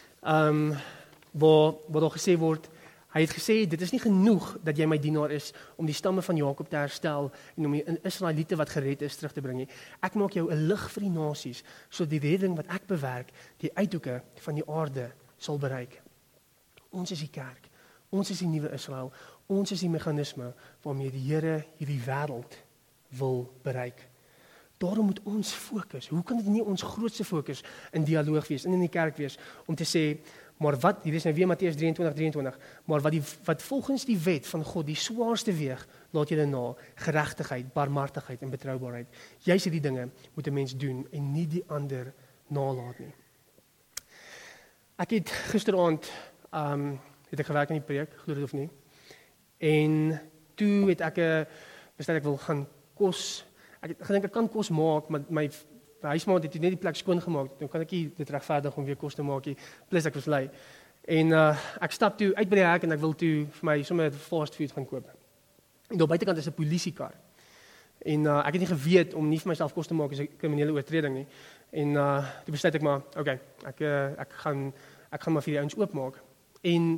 Waar daar gesê word, hy het gesê, dit is nie genoeg dat jy my dienaar is om die stamme van Jakob te herstel en om die Israeliete wat gered is terug te bring nie. Ek maak jou 'n lig vir die nasies, sodat die redding wat ek bewerk, die uithoeke van die aarde sal bereik. Ons is die kerk, ons is die nuwe Israel, ons is die meganisme waarmee die Here hierdie wêreld wil bereik. Daarom moet ons fokus. Hoe kan dit nie ons grootste fokus in dialoog wees, in die kerk wees, om te sê, maar wat, hier is nou weer Matteus 23, maar wat volgens die wet van God die swaarste weeg, laat julle na, geregtigheid, barmhartigheid en betroubaarheid. Juist hierdie dinge moet 'n mens doen en nie die ander nalat nie. Ek het gisteraand het ek gewerk in die preek, glo dit of nie. En toe het ek besluit ek wil gaan kos. Ek het gedink ek kan kos maak, maar my huismaat het net die plek skoon gemaak. Dan kan ek nie dit regverdig om weer kos te maak nie. Plus ek was lui. En ek stap toe uit by die hek en ek wil toe vir my sommer fast food gaan koop. En daar buitekant is 'n polisiekar. En ek het nie geweet om nie vir myself kos te maak as 'n kriminele oortreding nie. En toe besluit ek maar, okay, ek gaan maar vir die ouens oopmaak. En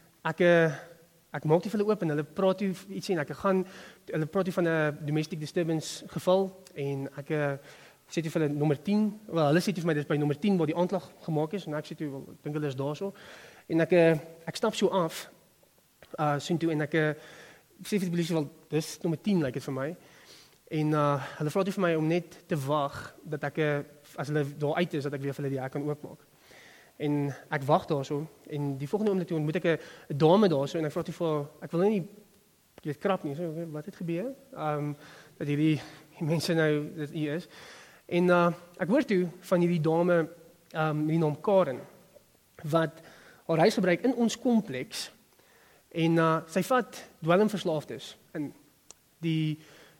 ek maak die vir hulle oop en hulle praat toe ietsie en hulle praat toe van 'n domestic disturbance geval en ek sê toe vir hulle nommer 10, wel hulle sê toe vir my dis by nommer 10 waar die aanklag gemaak is en ek sê toe, wel, ek dink hulle is daarso. En ek stap so af, sien toe en ek sê vir die polisie, wel, dis nommer 10 lyk dit vir my. En hulle vra toe vir my om net te wag dat ek, as hulle daar uit is, dat ek weer vir hulle die hek kan oopmaak. En ek wag daarso en die volgende oomblik toe ontmoet ek 'n dame daarso en ek vra toe vir haar, ek wil nie weet krap nie, so wat het gebeur? Dat hierdie mense nou dit hier is. En ek hoor toe van hierdie dame met die naam Karen wat haar huis gebruik in ons kompleks en sy vat dwelmverslaafdes in die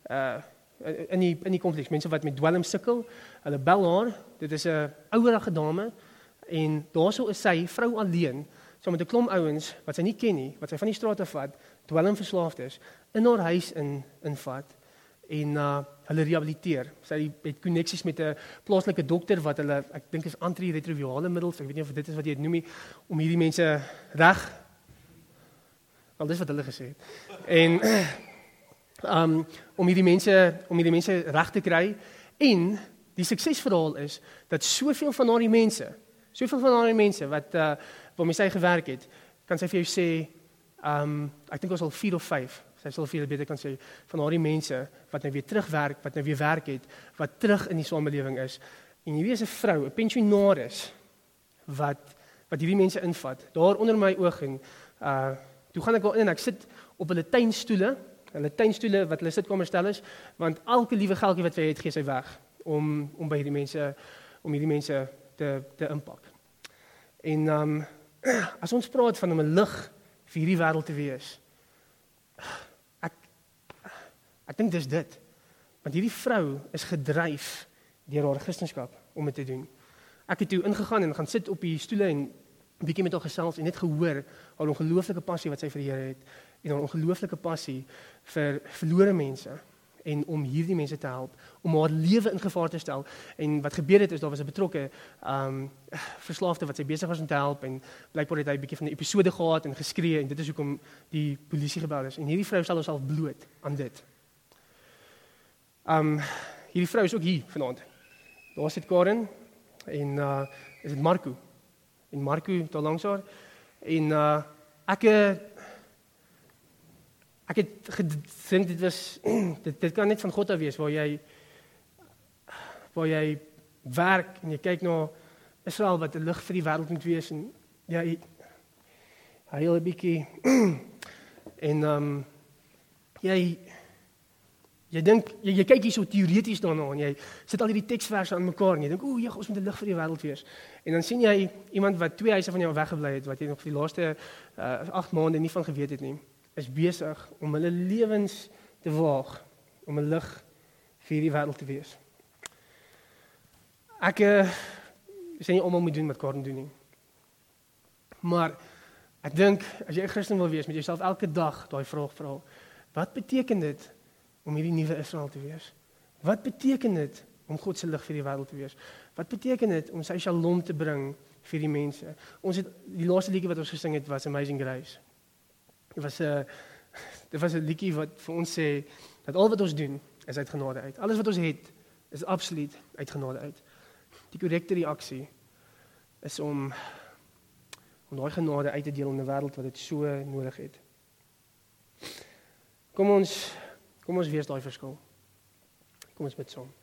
kompleks, mense wat met dwelm sukkel. Hulle bel haar, dit is 'n ouerige dame. En daarso is sy vrou alleen, saam met 'n klomp ouens wat sy nie ken nie, wat sy van die straat af vat, dwelmverslaafd is, in haar huis invat en hulle rehabiliteer. Sy het koneksies met 'n plaaslike dokter wat hulle, ek dink is antiretrovirale middels, ek weet nie of dit is wat jy dit noem nie, om hierdie mense reg. Wel, dis wat hulle gesê het. En om hierdie mense reg te kry en die suksesverhaal is dat soveel van daardie mense wat waarmee sy gewerk het, kan sy vir jou sê, ek dink ons al 4 of 5, sy sal vir julle beter kan sê, van daardie mense wat nou weer terugwerk, wat nou weer werk het, wat terug in die samelewing is. En hierdie is 'n vrou, 'n pensionaris, wat hierdie mense invat, daar onder my oog en toe gaan ek wel in en ek sit op hulle tuinstoele wat hulle sitkamer stel is, want elke liewe geldjie wat sy het, gee sy weg om by hierdie mense te impak. En as ons praat van om 'n lig vir hierdie wêreld te wees, ek dink dis dit. Want hierdie vrou is gedryf deur haar Christendom om dit te doen. Ek het toe ingegaan en gaan sit op die stoele en 'n bietjie met haar gesels en net gehoor haar ongelooflike passie wat sy vir die Here het en haar ongelooflike passie vir verlore mense en om hierdie mense te help, om haar lewe in gevaar te stel. En wat gebeur het is, daar was 'n betrokke verslaafde wat sy besig was om te help, en blykbaar het hy 'n bietjie van 'n episode gehad en geskree, en dit is hoekom die polisie gebel is. En hierdie vrou stel haarself bloot aan dit. Hierdie vrou is ook hier vanaand. Daar sit Karen, en is dit Marco. En Marco daar langs haar. En ek het gedink dit was dit kan net van God af wees waar jy werk en jy kyk na Israel wat 'n lig vir die wêreld moet wees, en jy heel 'n bietjie en jy dink jy kyk hier so teoreties daarna en jy sit al hierdie teksverse aan mekaar en jy dink o, ons moet 'n lig vir die wêreld wees. En dan sien jy iemand wat 2 huise van jou weggebly het, wat jy nog vir die laaste 8 maande nie van geweet het nie, is besig om hulle lewens te waag om 'n lig vir die wêreld te wees. Ek sê nie almal moet doen wat Karen doen nie. Maar ek dink as jy 'n Christen wil wees, moet jy jouself elke dag daai vraag vra: wat beteken dit om hierdie nuwe Israel te wees? Wat beteken dit om God se lig vir die wêreld te wees? Wat beteken dit om sy shalom te bring vir die mense? Ons het die laaste liedjie wat ons gesing het was Amazing Grace. Dit was 'n liedjie wat vir ons sê dat al wat ons doen is uit genade uit. Alles wat ons het is absoluut uit genade uit. Die korrekte reaksie is om daai genade uit te deel in 'n wêreld wat dit so nodig het. Kom ons wees daai verskil. Kom ons bid saam.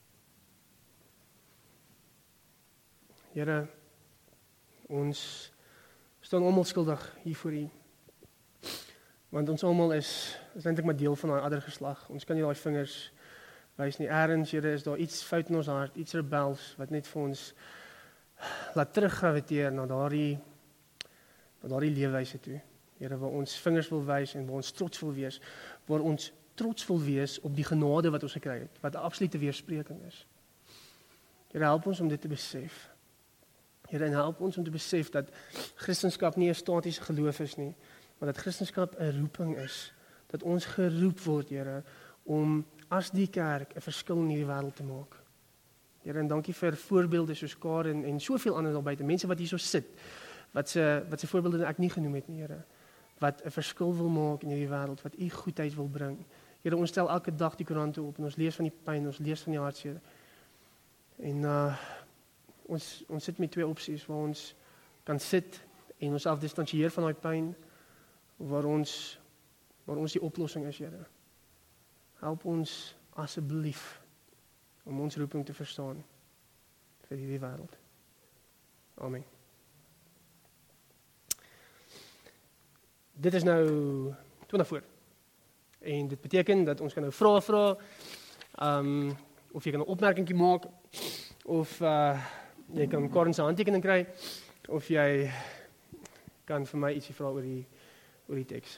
Here, ons staan almal skuldig hier voor U. Want ons almal is eintlik maar deel van daai ander geslag. Ons kan nie daai vingers wys nie. Eerens, Here, is daar iets fout in ons hart, iets rebels wat net vir ons laat teruggraviteer na daardie leefwyse toe. Here, waar ons vingers wil wys en waar ons trots wil wees, waar ons trots wil wees op die genade wat ons gekry het, wat 'n absolute weerspreking is. Here, help ons om dit te besef. Here, en help ons om te besef dat Christendom nie 'n statiese geloof is nie, maar dat Christendom 'n roeping is, dat ons geroep word, Here, om as die kerk 'n verskil in hierdie wêreld te maak. Here, en dankie vir voorbeelde soos Karen en soveel ander daar buite, mense wat hier so sit, wat se voorbeelde ek nie genoem het nie, Here, wat 'n verskil wil maak in hierdie wêreld, wat U goedheid wil bring. Here, ons stel elke dag die koerante op en ons lees van die pyn, ons lees van die hartseer. En ons sit met 2 opsies waar ons kan sit en ons afdistansieer van daai pyn, waar ons die oplossing is, Here. Help ons asseblief om ons roeping te verstaan vir hierdie wêreld. Amen. Dit is nou 20 voor. En dit beteken dat ons kan nou vrae vra, of jy kan 'n opmerkingie maak, of jy kan Karen se handtekening kry, of jy kan vir my ietsie vra oor die teks.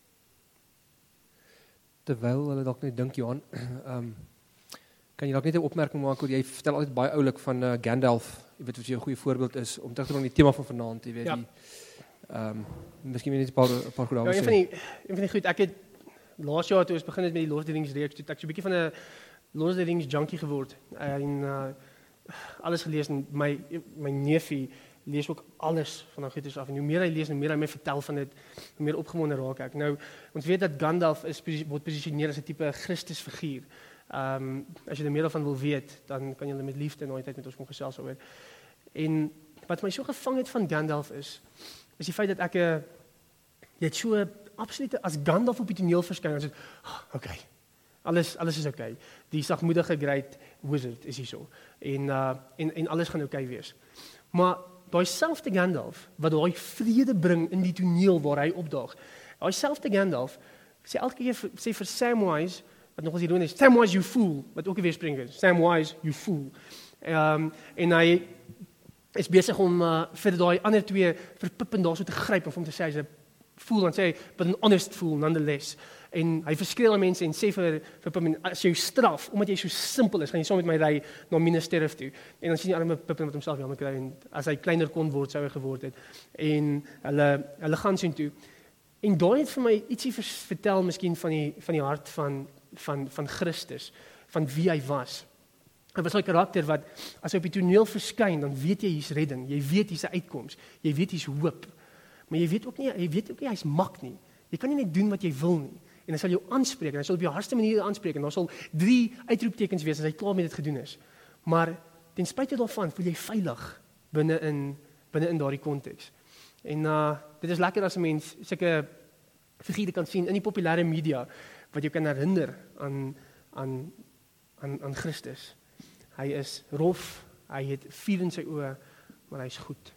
Terwyl hulle dalk net dink, Johan, kan jy dalk net 'n opmerking maak oor, jy vertel altyd baie oulik van Gandalf, jy weet wat vir jou 'n goeie voorbeeld is, om terug te kom die tema van vanaand, jy weet, ja. Miskien net 'n paar goed daaroor sê. Een van die goed, ek het laas jaar toe ons begin het met die Lord of the Rings reeks, toe ek so 'n bietjie van 'n Lord of the Rings junkie geword, en alles gelees, en my neefie lees ook alles van daai goedes af, en hoe meer hy lees, hoe meer hy my vertel van dit, hoe meer opgewonde raak ek. Nou, ons weet dat Gandalf word posisioneer as 'n tipe Christusfiguur. As jy er meer daarvan wil weet, dan kan jy met liefde en nooit met ons kom gesels oor. En wat my so gevang het van Gandalf is die feit dat jy het so absolute, as Gandalf op die toneel verskyn, dan is dit, okay, alles is okay. Die sagmoedige great wizard is hier so. En alles gaan okay wees. Maar daai selfde Gandalf, wat daai vrede bring in die toneel waar hy opdaag, daai selfde Gandalf, sê elke keer sê vir Samwise, wat nogals ironies is, Samwise you fool, wat ook 'n weerspring is, Samwise you fool. En hy is besig om vir daai ander 2 verpippen daar so te gryp, en om te sê, hy's 'n fool, dan sê hy, but an honest fool nonetheless. En hy verskreeu aan mense en sê vir Pippin, as jy straf, omdat jy so simpel is, gaan jy saam met my ry na Minas Tirith toe. En dan sien die arme Pippin wat homself jammer kry, en as hy kleiner kon word, sou hy geword het. En hulle gaan sien toe. En daai het vir my ietsie vertel, miskien van die hart van van Christus, van wie hy was. Hy was 'n karakter wat, as hy op die toneel verskyn, dan weet jy hier's redding, jy weet hier's 'n uitkoms, jy weet hier's hoop. Maar jy weet ook nie hy's mak nie. Jy kan nie net doen wat jy wil nie. En hy sal jou aanspreek, en hy sal op jou hardste manier aanspreek, en daar sal 3 uitroeptekens wees as hy klaar met dit gedoen is. Maar ten spyte daarvan voel jy veilig binne in daardie konteks. En dit is lekker as 'n mens sulke figure kan sien in die populêre media wat jou kan herinner aan Christus. Hy is rof, hy het vuur in sy oë, maar hy is goed.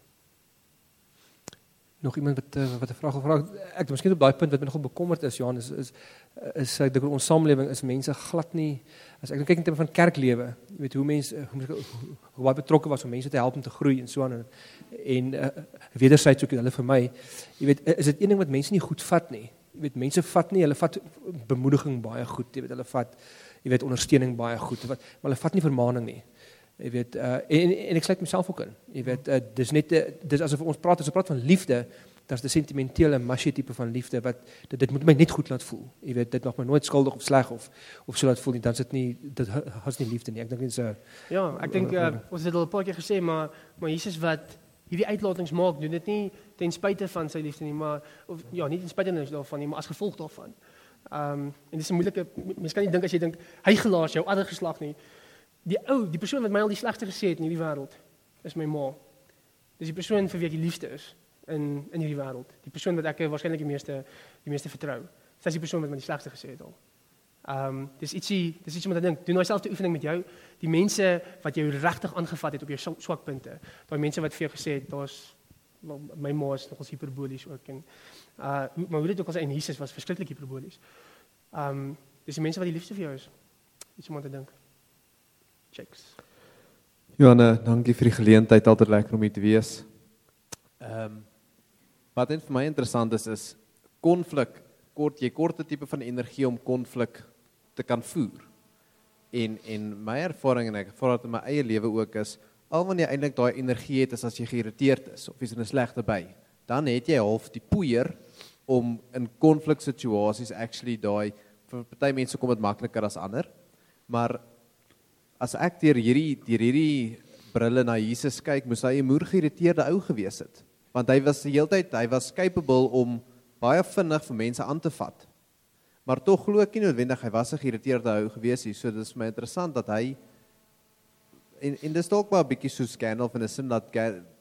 Nog iemand wat 'n vraag gevra het? Ek miskien op daai punt wat my nogal bekommerd is, Johan, is ek dink ons samelewing is mense glad nie, as ek kyk in terme van kerklewe, jy weet hoe mense hoe baie betrokke was om mense te help om te groei en so aan, en wederzijds ook hulle vir my, jy weet, is dit een ding wat mense nie goed vat nie. Jy weet, mense vat nie, hulle vat bemoediging baie goed, jy weet, hulle vat, jy weet, ondersteuning baie goed, maar hulle vat nie vermaning nie. Jy weet, en ek sluit myself ook in. Jy weet, dis asof ons praat van liefde, dat is 'n sentimentele masjie tipe van liefde wat dit moet my net goed laat voel. Jy weet, dit mag my nooit skuldig of sleg of so laat voel nie, dan is dit nie, dit has nie liefde nie. Ek dink dit is ja, ek dink ons het al 'n paar keer gesê, maar Jesus wat hierdie uitlatings maak, doen dit nie ten spyte van sy liefde nie, maar nie ten spyte daarvan nie, maar as gevolg daarvan. En dis 'n moeilike, mens kan nie dink as jy dink hy gelaas jou ander geslag nie. Die persoon wat my al die slegste gesê het in hierdie wêreld is my ma. Dis die persoon vir wie ek die liefste is in hierdie wêreld. Die persoon wat ek waarskynlik die meeste vertrou. Sy is die persoon wat my die slegste gesê het al. Dis iets om te dink. Doen nou selfs 'n oefening met jou. Die mense wat jou regtig aangevat het op jou swakpunte. Daai mense wat vir jou gesê het, my ma is nogals hiperbolies ook en maar hoe dit ook al sê, en Jesus was verskriklik hiperbolies. Dis die mense wat die liefste vir jou is. Iets om aan te dink. Checks. Johanna, dankie vir die geleentheid, altyd lekker om hier te wees. Wat net vir my interessant is konflik, jy kort 'n tipe van energie om konflik te kan voer. En my ervaring, en ek ervaar dit in my eie lewe ook, is, al wanneer jy eintlik daai energie het, is as jy geïrriteerd is, of is in 'n slegte by, dan het jy half die poeier om in konfliksituasies actually vir party mense kom dit makliker as ander, maar as ek deur hierdie brille na Jesus kyk, moes hy 'n moer geïrriteerde ou gewees het. Want hy was capable om baie vinnig vir mense aan te vat. Maar tog glo ek nie noodwendig hy was 'n geïrriteerde ou gewees nie. So dit is my interessant dat hy en dis dalk maar 'n bietjie soos Gandalf in 'n sin dat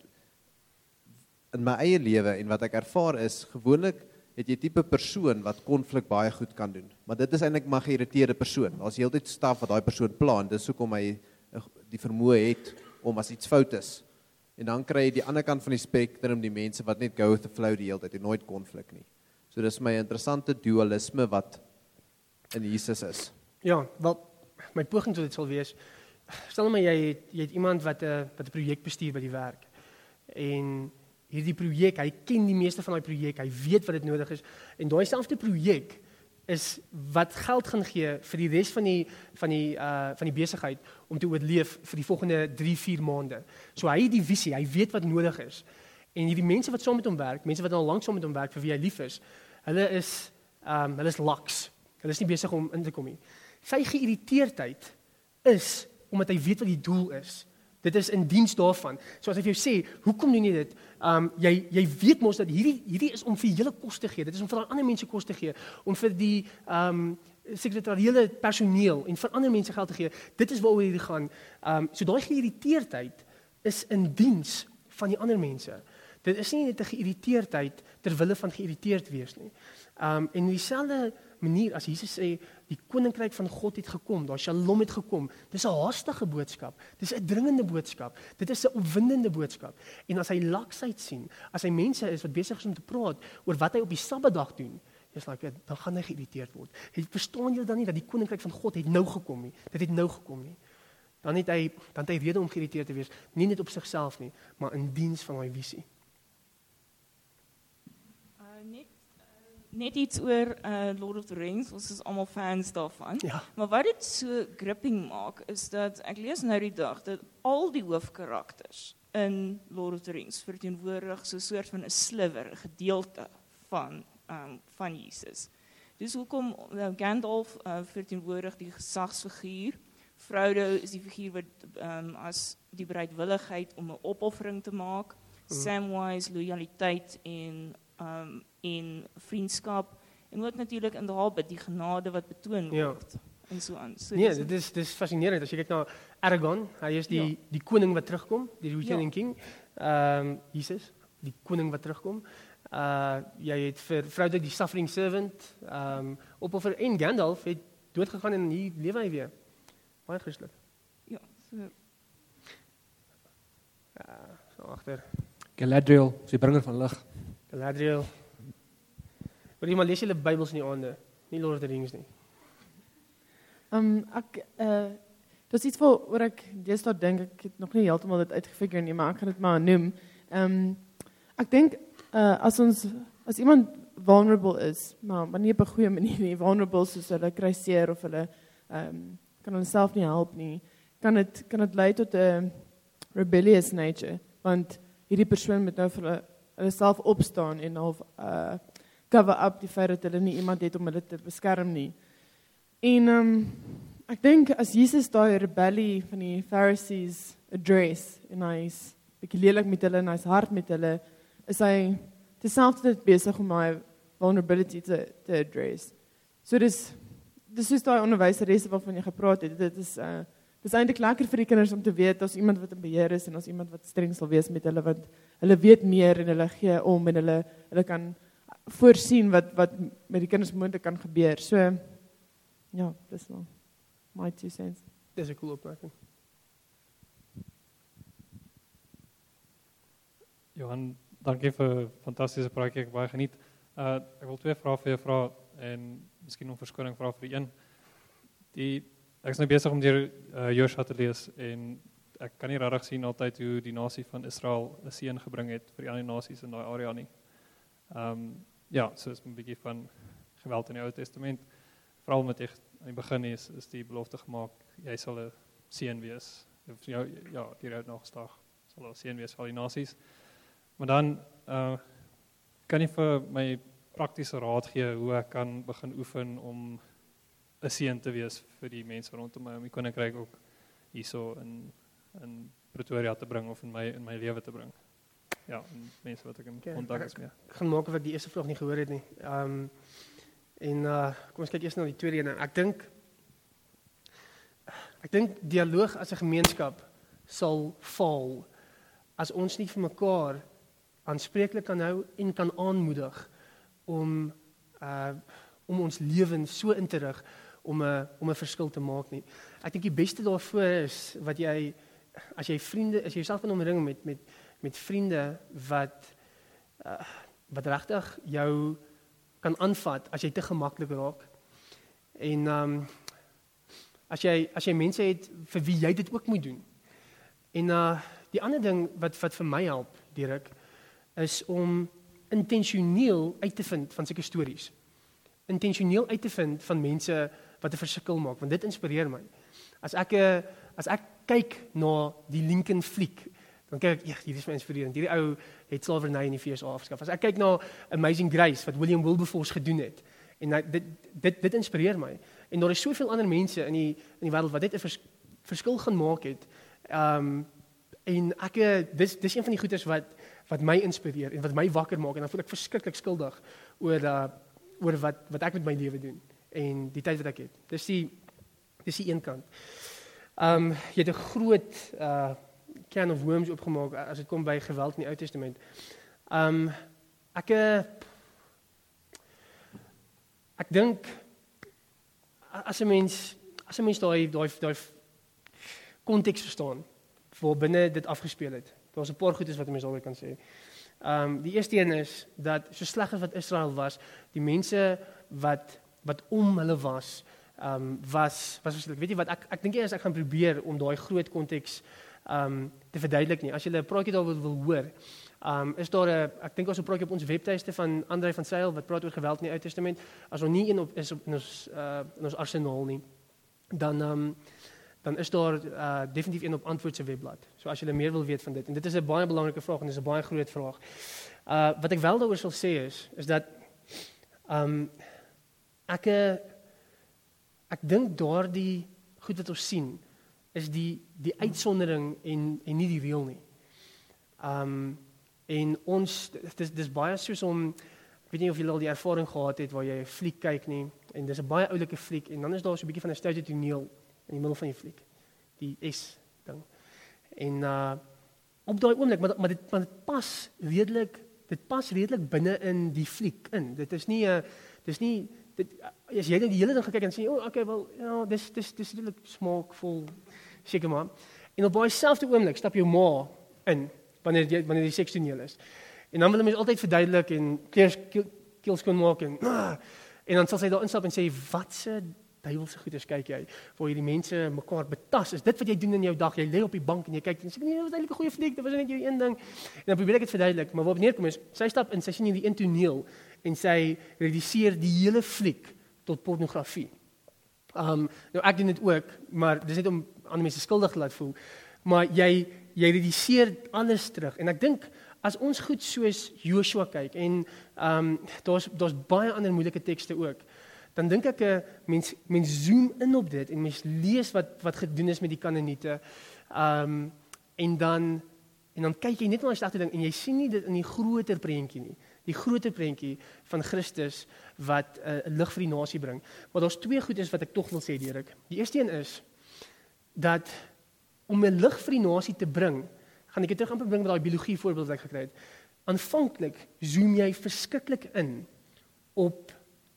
in my eie lewe en wat ek ervaar is, gewoonlik het jy tipe persoon wat konflik baie goed kan doen. Maar dit is eintlik maar 'n geïrriteerde persoon. Daar's heeltyd staf wat daai persoon plan. Dis hoekom hy die vermoë het om as iets fout is. En dan kry jy die ander kant van die spektrum die mense wat net go with the flow die hele tyd en nooit konflik nie. So dis my interessante dualisme wat in Jesus is. Ja, wel my poging tot dit sal wees, stel maar jy het iemand wat 'n projek bestuur by die werk. En hierdie projek, hy ken die meeste van daai projek, hy weet wat dit nodig is en daai selfde projek is wat geld gaan gee vir die res van die besigheid om te oorleef vir die volgende 3-4 maande. So hy het die visie, hy weet wat nodig is. En hierdie mense wat saam met hom werk, mense wat al lank saam met hom werk vir wie hy lief is, hulle is laks. Hulle is nie besig om in te kom nie. Sy geïrriteerdheid is omdat hy weet wat die doel is. Dit is in diens daarvan. So as hy vir jou sê, hoekom doen jy dit? Jy weet mos dat hierdie is om vir julle kos te gee. Dit is om vir ander mense kos te gee, om vir die sekretariële personeel en vir ander mense geld te gee. Dit is waaroor hierdie gaan. So daai geïrriteerdheid is in diens van die ander mense. Dit is nie net 'n geïrriteerdheid ter wille van geïrriteerd wees nie. En in dieselfde manier as Jesus sê, die koninkryk van God het gekom, daar Shalom het gekom. Dis 'n haastige boodskap. Dis 'n dringende boodskap. Dit is 'n opwindende boodskap. En as hy laksheid sien, as hy mense is wat besig is om te praat oor wat hy op die Sabbatdag doen, dan gaan hy geïrriteerd word. Verstaan julle dan nie dat die koninkryk van God het nou gekom nie? Dit het nou gekom nie. Dan het hy rede om geïrriteerd te wees, nie net op sigself nie, maar in diens van daai visie. Net iets oor Lord of the Rings, ons is almal fans daarvan. Ja. Maar wat dit so gripping maak, is dat ek lees nou die dag dat al die hoofkarakters in Lord of the Rings verteenwoordig so 'n soort van 'n sliver, 'n gedeelte van Jesus. Dis hoekom Gandalf verteenwoordig die gesagsfiguur. Frodo is die figuur wat as die bereidwilligheid om 'n opoffering te maak. Samwise loyaliteit en vriendskap en ook natuurlik in die Hobbit die genade wat betoon word en so aan. So nee, dit is fascinerend as jy kyk na Aragorn, hy is die koning wat terugkom, die Returning King. Jesus, die koning wat terugkom. Jy het vir Frodo die suffering servant opoffer en Gandalf het doodgegaan en hier lewe hy weer. Baie Christelik. Ja, so so agter. Galadriel, sy bringer van lig. Galadriel. Maar jy maar lees julle Bybels in die aande, nie Lord of the Rings nie. Dat is iets waar ek deesdae dink, ek het nog nie heeltemal dit uitgefigure nie, maar ek gaan dit maar noem. Ek dink as iemand vulnerable is, maar nie op 'n goeie manier nie, vulnerable soos hulle kry seer of hulle kan hulle self nie help nie, kan dit lei tot 'n rebellious nature, want hierdie persoon moet nou vir hulle self opstaan en half cover up die feit dat hulle nie iemand het om hulle te beskerm nie. En ek dink as Jesus daai rebellie van die Pharisees address en hy's bietjie lelik met hulle en hy's hard met hulle, is hy terselfdertyd besig om my vulnerability te address. So dis soos daai onderwyseresse waarvan jy gepraat het. Dit is eintlik lekker vir die kinders om te weet as iemand wat in beheer is en as iemand wat streng sal wees met hulle, want hulle weet meer en hulle gee om en hulle kan voorsien wat met die kinders moontlik kan gebeur. So ja, dis nou my 2 cents. Dis 'n cool opmerking. Johan, dankie vir fantastiese praatjie, ek baie geniet. Ek wil 2 vrae vir jou vra en miskien om verskoning vra vir die een. Ek is nou besig om deur Josua te lees en ek kan nie regtig sien altyd hoe die nasie van Israel 'n seën gebring het vir die ander nasies in daai area nie. Ja, so is 'n bietjie van geweld in die Ou Testament. Veral met aan die begin is die belofte gemaak, jy sal 'n seën wees. Ja, die uit nageslag sal 'n seën wees vir al die nasies. Maar dan kan jy vir my praktiese raad gee hoe ek kan begin oefen om 'n seën te wees vir die mense rondom my, om die koninkryk ook hierso in Pretoria te bring of in my lewe te bring. Ja, en mense wat ek in kontak is mee. Ek gaan maak of ek die eerste vraag nie gehoor het nie. Kom ons kyk eers na die tweede een. Ek dink dialoog as 'n gemeenskap sal faal as ons nie vir mekaar aanspreeklik kan hou en kan aanmoedig om ons lewens so in te rig om 'n verskil te maak nie. Ek dink die beste daarvoor is wat jy as jy jouself kan omring met vriende wat regtig jou kan aanvat as jy te gemaklik raak. En as jy mense het vir wie jy dit ook moet doen. En die ander ding wat vir my help, Dirk, is om intentioneel uit te vind van sulke stories. Intentioneel uit te vind van mense wat 'n verskil maak, want dit inspireer my. As ek kyk na die Lincoln fliek, dan kyk ek, hierdie is my inspirerend. Hierdie ou het slawerny in die VS afgeskaf. As ek kyk na Amazing Grace wat William Wilberforce gedoen het, en dit inspireer my. En daar is soveel ander mense in die wêreld wat dit 'n verskil gaan maak het. En dis een van die goeders wat my inspireer en wat my wakker maak, en dan voel ek verskriklik skuldig oor wat ek met my lewe doen en die tyd wat ek het. Dis die een kant. Jy het 'n groot can of worms opgemaak as dit kom by geweld in die Ou Testament. Ek dink as 'n mens daai konteks verstaan waar binne dit afgespeel het. Daar's 'n paar goedes wat 'n mens daaroor kan sê. Die eerste een is dat so sleg as wat Israel was, die mense wat om hulle was verskriklik. Weet jy wat, ek dink eers ek gaan probeer om daai groot konteks te verduidelik nie. As jy 'n praatjie daaroor wil hoor, is daar ek dink daar's 'n praatjie op ons webtuiste van Andrei van Sail wat praat oor geweld in die Ou Testament. As ons nie een is op in ons arsenaal nie, dan is daar definitief een op Antwoord se webblad. So as jy meer wil weet van dit, en dit is 'n baie belangrike vraag en dit is 'n baie groot vraag. Wat ek wel daaroor sal sê is dat ek dink daardie goed wat ons sien is die uitsondering en nie die reël nie. En ons dis baie soos om, ek weet nie of julle al die ervaring gehad het waar jy 'n fliek kyk nie en dis 'n baie oulike fliek en dan is daar so 'n bietjie van 'n stoute toneel in die middel van die fliek. Die S ding. En op daai oomblik, maar dit pas redelik binne in die fliek in. Dit is nie as jy net die hele ding gekyk en sê, okay, wel, ja, dis redelik smaakvol, seker maar. En op daai selfde oomblik stap jou ma in wanneer die sekstoneel is. En dan wil mense altyd verduidelik en keel skoon maak en dan sal sy daar instap en sê, wat se duiwelse goeders kyk jy, waar hierdie mense mekaar betas, is dit wat jy doen in jou dag, jy lê op die bank en jy kyk en sê, nee, dit was eintlik 'n goeie fliek, dit was net hierdie een ding, en dan probeer ek dit verduidelik, maar waarop neerkom is, sy stap in, sy sien hierdie een toneel, en sy reduseer die hele fliek tot pornografie. Nou ek doen dit ook, maar dis net om ander mense skuldig te laat voel, maar jy reduseer alles terug, en ek dink, as ons goed soos Joshua kyk, en daar's baie ander moeilike tekste ook, dan dink ek, mens zoom in op dit, en mens lees wat gedoen is met die Kanaaniete, en dan kyk jy net na die slegte ding, en jy sien nie dit in die groter prentjie nie, die groter prentjie van Christus, wat 'n lig vir die nasie bring. Maar daar's twee goed is wat ek tog wil sê, Derek. Die eerste een is, dat om 'n lig vir die nasie te bring, gaan ek dit terug aanbring met daai biologie voorbeeld wat ek gekry het. Aanvanklik zoom jy verskriklik in op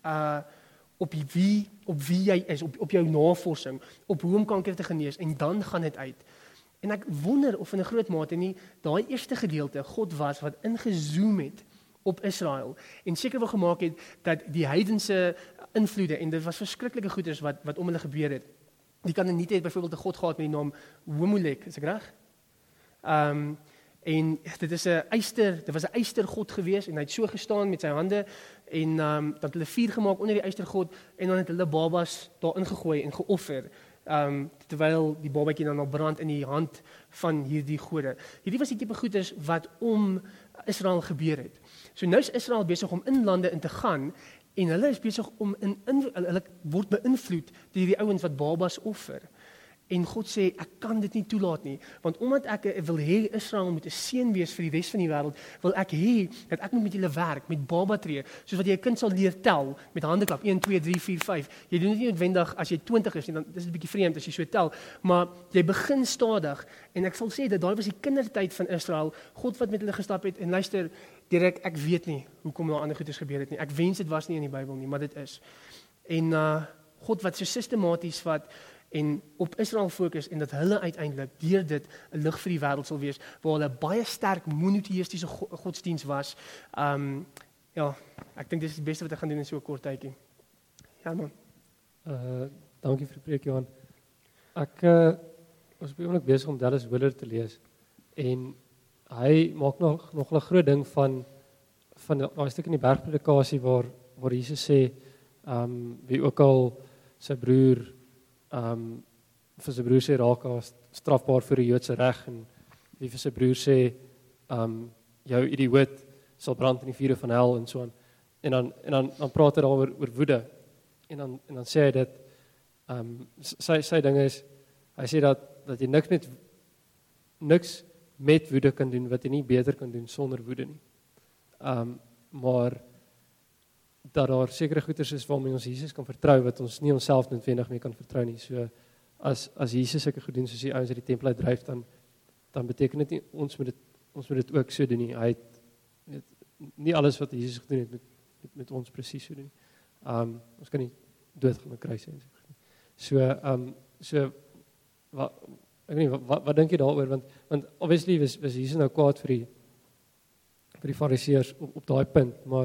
wie jy is, op jou navorsing, op hoe om kanker te genees, en dan gaan dit uit. En ek wonder of in 'n groot mate nie daai eerste gedeelte God was wat ingezoom het op Israel en seker wil gemaak het dat die heidense invloede, en dit was verskriklike goeders wat om hulle gebeur het. Die Kanaaniete het byvoorbeeld 'n god gehad met die naam Molek, is ek reg? En dit was 'n eystergod geweest, en hy het so gestaan met sy hande, en dan het hulle vuur gemaak onder die eystergod, en dan het hulle babas daar ingegooi en geoffer, terwyl die babatjie dan al brand in die hand van hierdie gode. Hierdie was die tipe goeders wat om Israel gebeur het. So nou is Israel besig om in lande in te gaan, en hulle is besig om hulle word beïnvloed deur die ouens wat babas offer. En God sê, ek kan dit nie toelaat nie, want omdat ek wil hê Israel moet 'n seën wees vir die res van die wêreld, wil ek hê dat ek moet met julle werk, met baba tree, soos wat jy 'n kind sal leer tel, met handeklap, 1, 2, 3, 4, 5. Jy doen dit nie noodwendig as jy 20 is, en dan dis 'n bietjie vreemd as jy so tel, maar jy begin stadig, en ek sal sê dat daai was die kindertyd van Israel, God wat met hulle gestap het, en luister, Derek, ek weet nie, hoekom daar ander goeders gebeur het nie, ek wens dit was nie in die Bybel nie, maar dit is. En God wat so sistematies wat, en op Israel fokus, en dat hulle uiteindelik deur dit 'n lig vir die wêreld sal wees, waar hulle baie sterk monoteïstiese godsdiens was. Ja, ek dink dis die beste wat ek gaan doen in so 'n kort tydjie. Ja man. Dankie vir die preek, Johan. Ek was op die oomblik besig om Dallas Willard te lees, en hy maak nog 'n groot ding van daai stuk in die bergpredikasie waar Jesus sê, wie ook al sy broer vir sy broer sê raak as strafbaar vir die Joodse reg, en wie vir sy broer sê jou idioot sal brand in die vuur van hel, en so aan. En dan praat hy daaroor oor woede, en dan sê hy dit, sy ding is, hy sê dat jy niks met woede kan doen wat jy nie beter kan doen sonder woede nie. Maar dat daar sekere goeders is waarmee ons Jesus kan vertrou, wat ons nie onsself noodwendig mee kan vertrou nie. So as Jesus sulke goed doen soos die ouens uit die tempel uit dryf, dan beteken dit nie ons moet dit ook so doen nie. Hy het nie alles wat Jesus gedoen het met ons presies so doen nie. Ons kan nie doodgaan op kruis hê. So ek weet nie, wat dink jy daaroor, want obviously was Jesus nou kwaad vir die fariseërs op daai punt, maar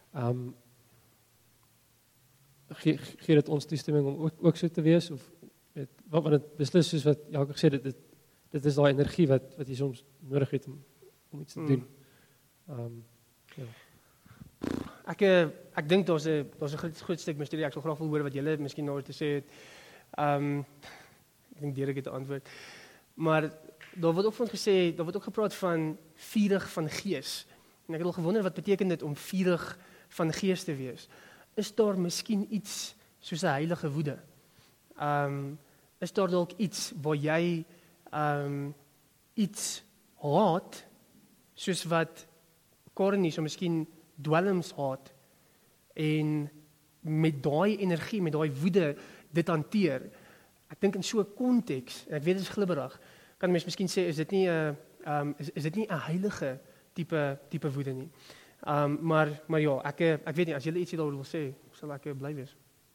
gee dit ons toestemming om ook so te wees, of wat dit beslis soos wat Jakob gesê, dit is daai energie wat jy soms nodig het om iets te doen. Ja. Ek dink daar's 'n groot stuk misterie. Ek sal graag wil hoor wat julle miskien nou te sê het. Ek dink Derek het 'n antwoord. Maar daar word ook van gesê, daar word ook gepraat van vurig van gees. En ek het al gewonder wat beteken dit om vurig van gees te wees. is daar miskien iets soos 'n heilige woede? Is daar dalk iets waar jy iets haat, soos wat Karen hier so miskien dwelms haat, en met daai energie, met daai woede dit hanteer? Ek dink in so 'n konteks, en ek weet dit is glibberig, kan mens miskien sê, is dit nie 'n heilige tipe woede nie. Maar ja, ek weet nie, as julle ietsie daaroor wil sê, sal ek bly wees.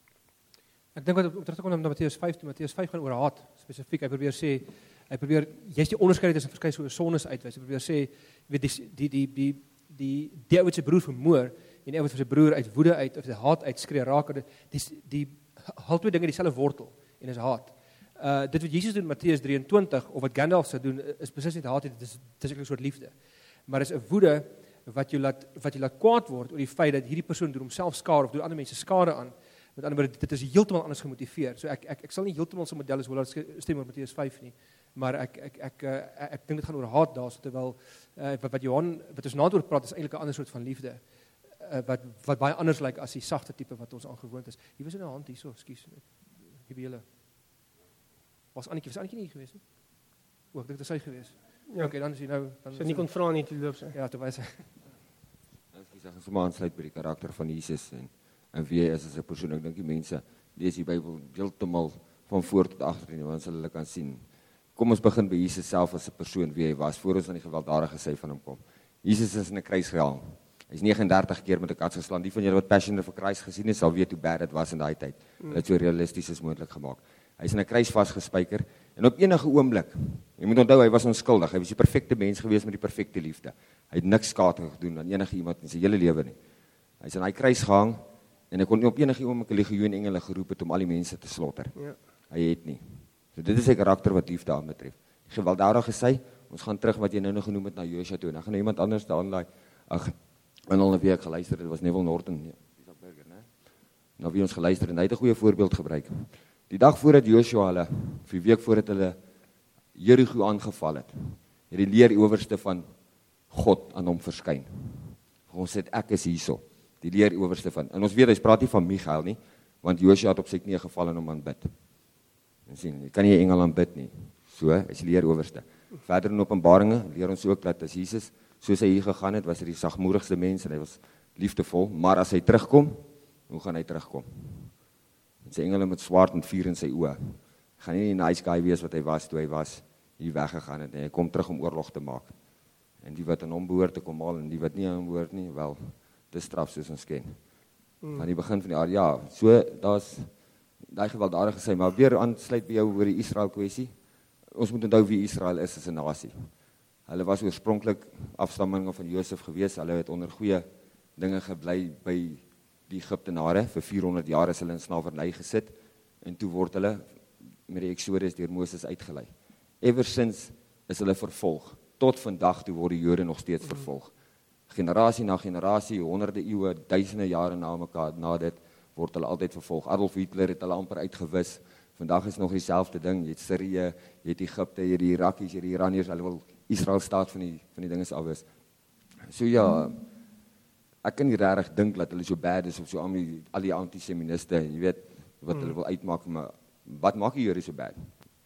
Ek dink wat om terug te kom na Matteus 5, Matteus 5 gaan oor haat spesifiek. Hy probeer jy's die onderskeid tussen verskeie sondes uitwys. Hy probeer sê, jy weet die ou wat sy broer vermoor en die ou wat vir sy broer uit woede uit of sy haat uitskree raak, die al twee dinge dieselfde wortel en is haat. Dit wat Jesus doen in Matteus 23 of wat Gandalf sou doen is presies nie haat nie, dit is eintlik 'n soort liefde. Maar dis 'n woede wat jy laat kwaad word oor die feit dat hierdie persoon doen homself skade of doen ander mense skade aan. Met ander woorde, dit is heeltemal anders gemotiveer. So ek sal nie heeltemal so model as Willard stem oor Matteus 5 nie, maar ek dink dit gaan oor haat daar, terwyl wat ons nader oor praat is eintlik 'n ander soort van liefde, wat baie anders lyk as die sagte tipe wat ons aangewoond is. Hier was 'n hand hierso, ekskuus. Ek julle. Was Annetjie nie gewees nie? O, ek dink dit is sy gewees. Ja, okay, dan is hy nou dan So nie kon vra nie, toe loop sy. Ja, terwyl sy Ek sê sommer aansluit by die karakter van Jesus en wie hy is as 'n persoon. Ek dink die mense lees die Bybel heeltemal van voor tot agter nie, want as hulle kan sien. Kom ons begin by Jesus self as 'n persoon wie hy was voor ons aan die gewelddadige sy van hom kom. Jesus is in 'n kruis gehang. Hy's 39 keer met 'n kat geslaan. Die van julle wat Passion of a Christ gesien het, sal weet hoe bad dit was in daai tyd. Dit so realisties as moontlik gemaak. Hy's in 'n kruis vasgespijker en op enige oomblik, jy moet onthou hy was onskuldig. Hy was die perfekte mens gewees met die perfekte liefde. Hy het niks skade gedoen aan enige iemand in sy hele lewe nie. Hy's in hy kruis gehang en hy kon nie op enige oomblik 'n legioen engele geroep het om al die mense te slotter. Ja. Hy het nie. So dit is sy karakter wat liefde aanbetref. Die gewelddadige sy, ons gaan terug wat jy nou nog genoem het na Joshua toe. Dan gaan iemand anders daan laai. Ag, in al 'n week geluister, dit was Neville Norton, Isaac Burger, né? Nou wie ons geluister en hy het 'n goeie voorbeeld gebruik. Die dag voordat Joshua hulle, of die week voordat hulle Jerigo aangeval het die leerowerste van God aan hom verskyn. Ons sê ek is hierso, die leerowerste van. En ons weet hy praat nie van Michael nie, want Joshua het op sy knieë geval en hom aanbid. En sien, jy kan nie 'n engel aanbid nie. So, is die leerowerste. Verder in Openbaringe leer ons ook dat as Jesus soos hy hier gegaan het, was hy die sagmoedigste mens en hy was liefdevol, maar as hy terugkom, hoe gaan hy terugkom? Met sy engele met swaard en vuur in sy oë. Gaan nie die nice guy wees wat hy was toe hy was hier weggegaan het. Hy kom terug om oorlog te maak. En die wat aan hom behoort te kom haal en die wat nie aan hom behoort nie, wel, dis straf soos ons ken. Aan die begin van die jaar, ja, so daar's daai gewelddadige sy, maar weer aansluit by jou oor die Israel kwessie. Ons moet onthou wie Israel is as 'n nasie. Hulle was oorspronklik afstammelinge van Josef gewees. Hulle het onder goeie dinge gebly by die Egiptenare. Vir 400 jaar is hulle in slawerny gesit en toe word hulle met die Exodus deur Moses uitgelei. Ever since is hulle vervolg. Tot vandag toe word die Jode nog steeds vervolg. Generasie na generasie, honderde eeue, duisende jare na mekaar, na dit word hulle altyd vervolg. Adolf Hitler het hulle amper uitgewis. Vandag is nog dieselfde ding. Jy het Sirië, jy het Egipte, jy het die Irakies, jy het die Iraniërs, hulle wil Israel staat van die dinges afwis. So ja, ek kan nie regtig dink dat hulle so bad is of so al die antiseministe, jy weet wat hulle wil uitmaak, maar wat maak die Jode so bad?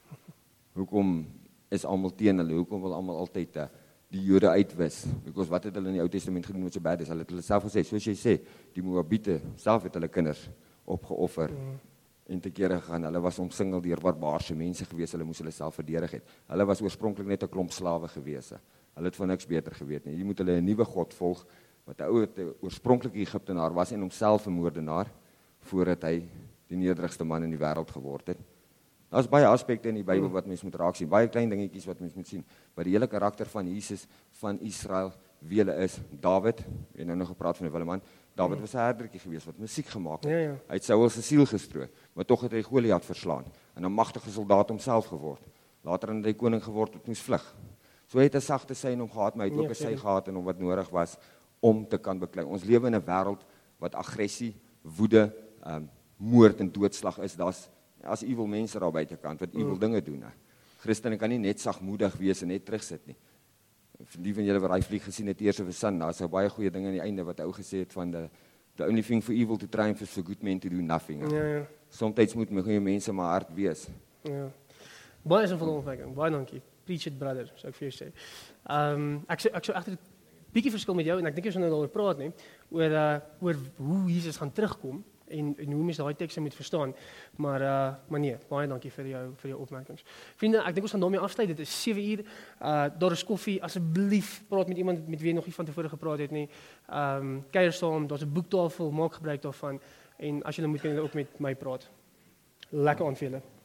Hoekom is almal teen hulle? Hoekom wil almal altyd die Jode uitwis? Because wat het hulle in die Ou Testament gedoen wat so bad is? Hulle het hulle self gesê, soos jy sê, die Moabiete self het hulle kinders opgeoffer. En te kere gegaan, hulle was omsingel deur barbaarse mense gewees, hulle moes hulle self verdedig het. Hulle was oorspronklik net 'n klomp slawe gewees. Hulle het van niks beter geweet nie. Hier moet hulle 'n nuwe God volg, wat 'n ou oorspronklike Egiptenaar was en homself 'n moordenaar, voordat hy die nederigste man in die wêreld geword het. Daar's baie aspekte in die Bybel wat mens moet raak sien, baie klein dingetjies wat mens moet sien, maar die hele karakter van Jesus, van Israel, wie hulle is, Dawid, en nou nog gepraat van 'n Willeman, Dawid was 'n herdertjie gewees wat musiek gemaak het. Ja. Hy het Saul se siel gestrooi, maar tog het hy Goliat verslaan en 'n magtige soldaat homself geword. Later het hy koning geword wat moes vlug. So hy het 'n sagte sy in hom gehad, maar hy het ook 'n sy gehad in hom wat nodig was om te kan beklei. Ons lewe in 'n wêreld wat aggressie, woede, moord en doodslag is. Daar's as evil mense daar buitekant wat evil dinge doen. Christene kan nie net sagmoedig wees en net terugsit nie. Die van julle wat daai vlieg gesien het eers of Sun, daar's baie goeie dinge aan die einde wat hy ou gesê het van the only thing for evil to triumph is for good men to do nothing. Ja. Soms moet mense maar hard wees. Ja. Baie sinvolle opmerking. Baie dankie. Preach it, brother, sou ek vir jou sê. Ek sou egter 'n bietjie verskil met jou en ek dink jy sou nou daaroor praat, nee, oor hoe Jesus gaan terugkom en hoe mens daai tekste moet verstaan. Maar nee, baie dankie vir jou opmerkings. Vriende, ek dink ons gaan daarmee afsluit. Dit is 7:00. Daar is koffie. Asseblief praat met iemand met wie jy nog nie van tevore gepraat het nie. Kuier saam, daar's 'n boektafel, maak gebruik daarvan en as jy moet kan jy ook met my praat. Lekker aan vir julle.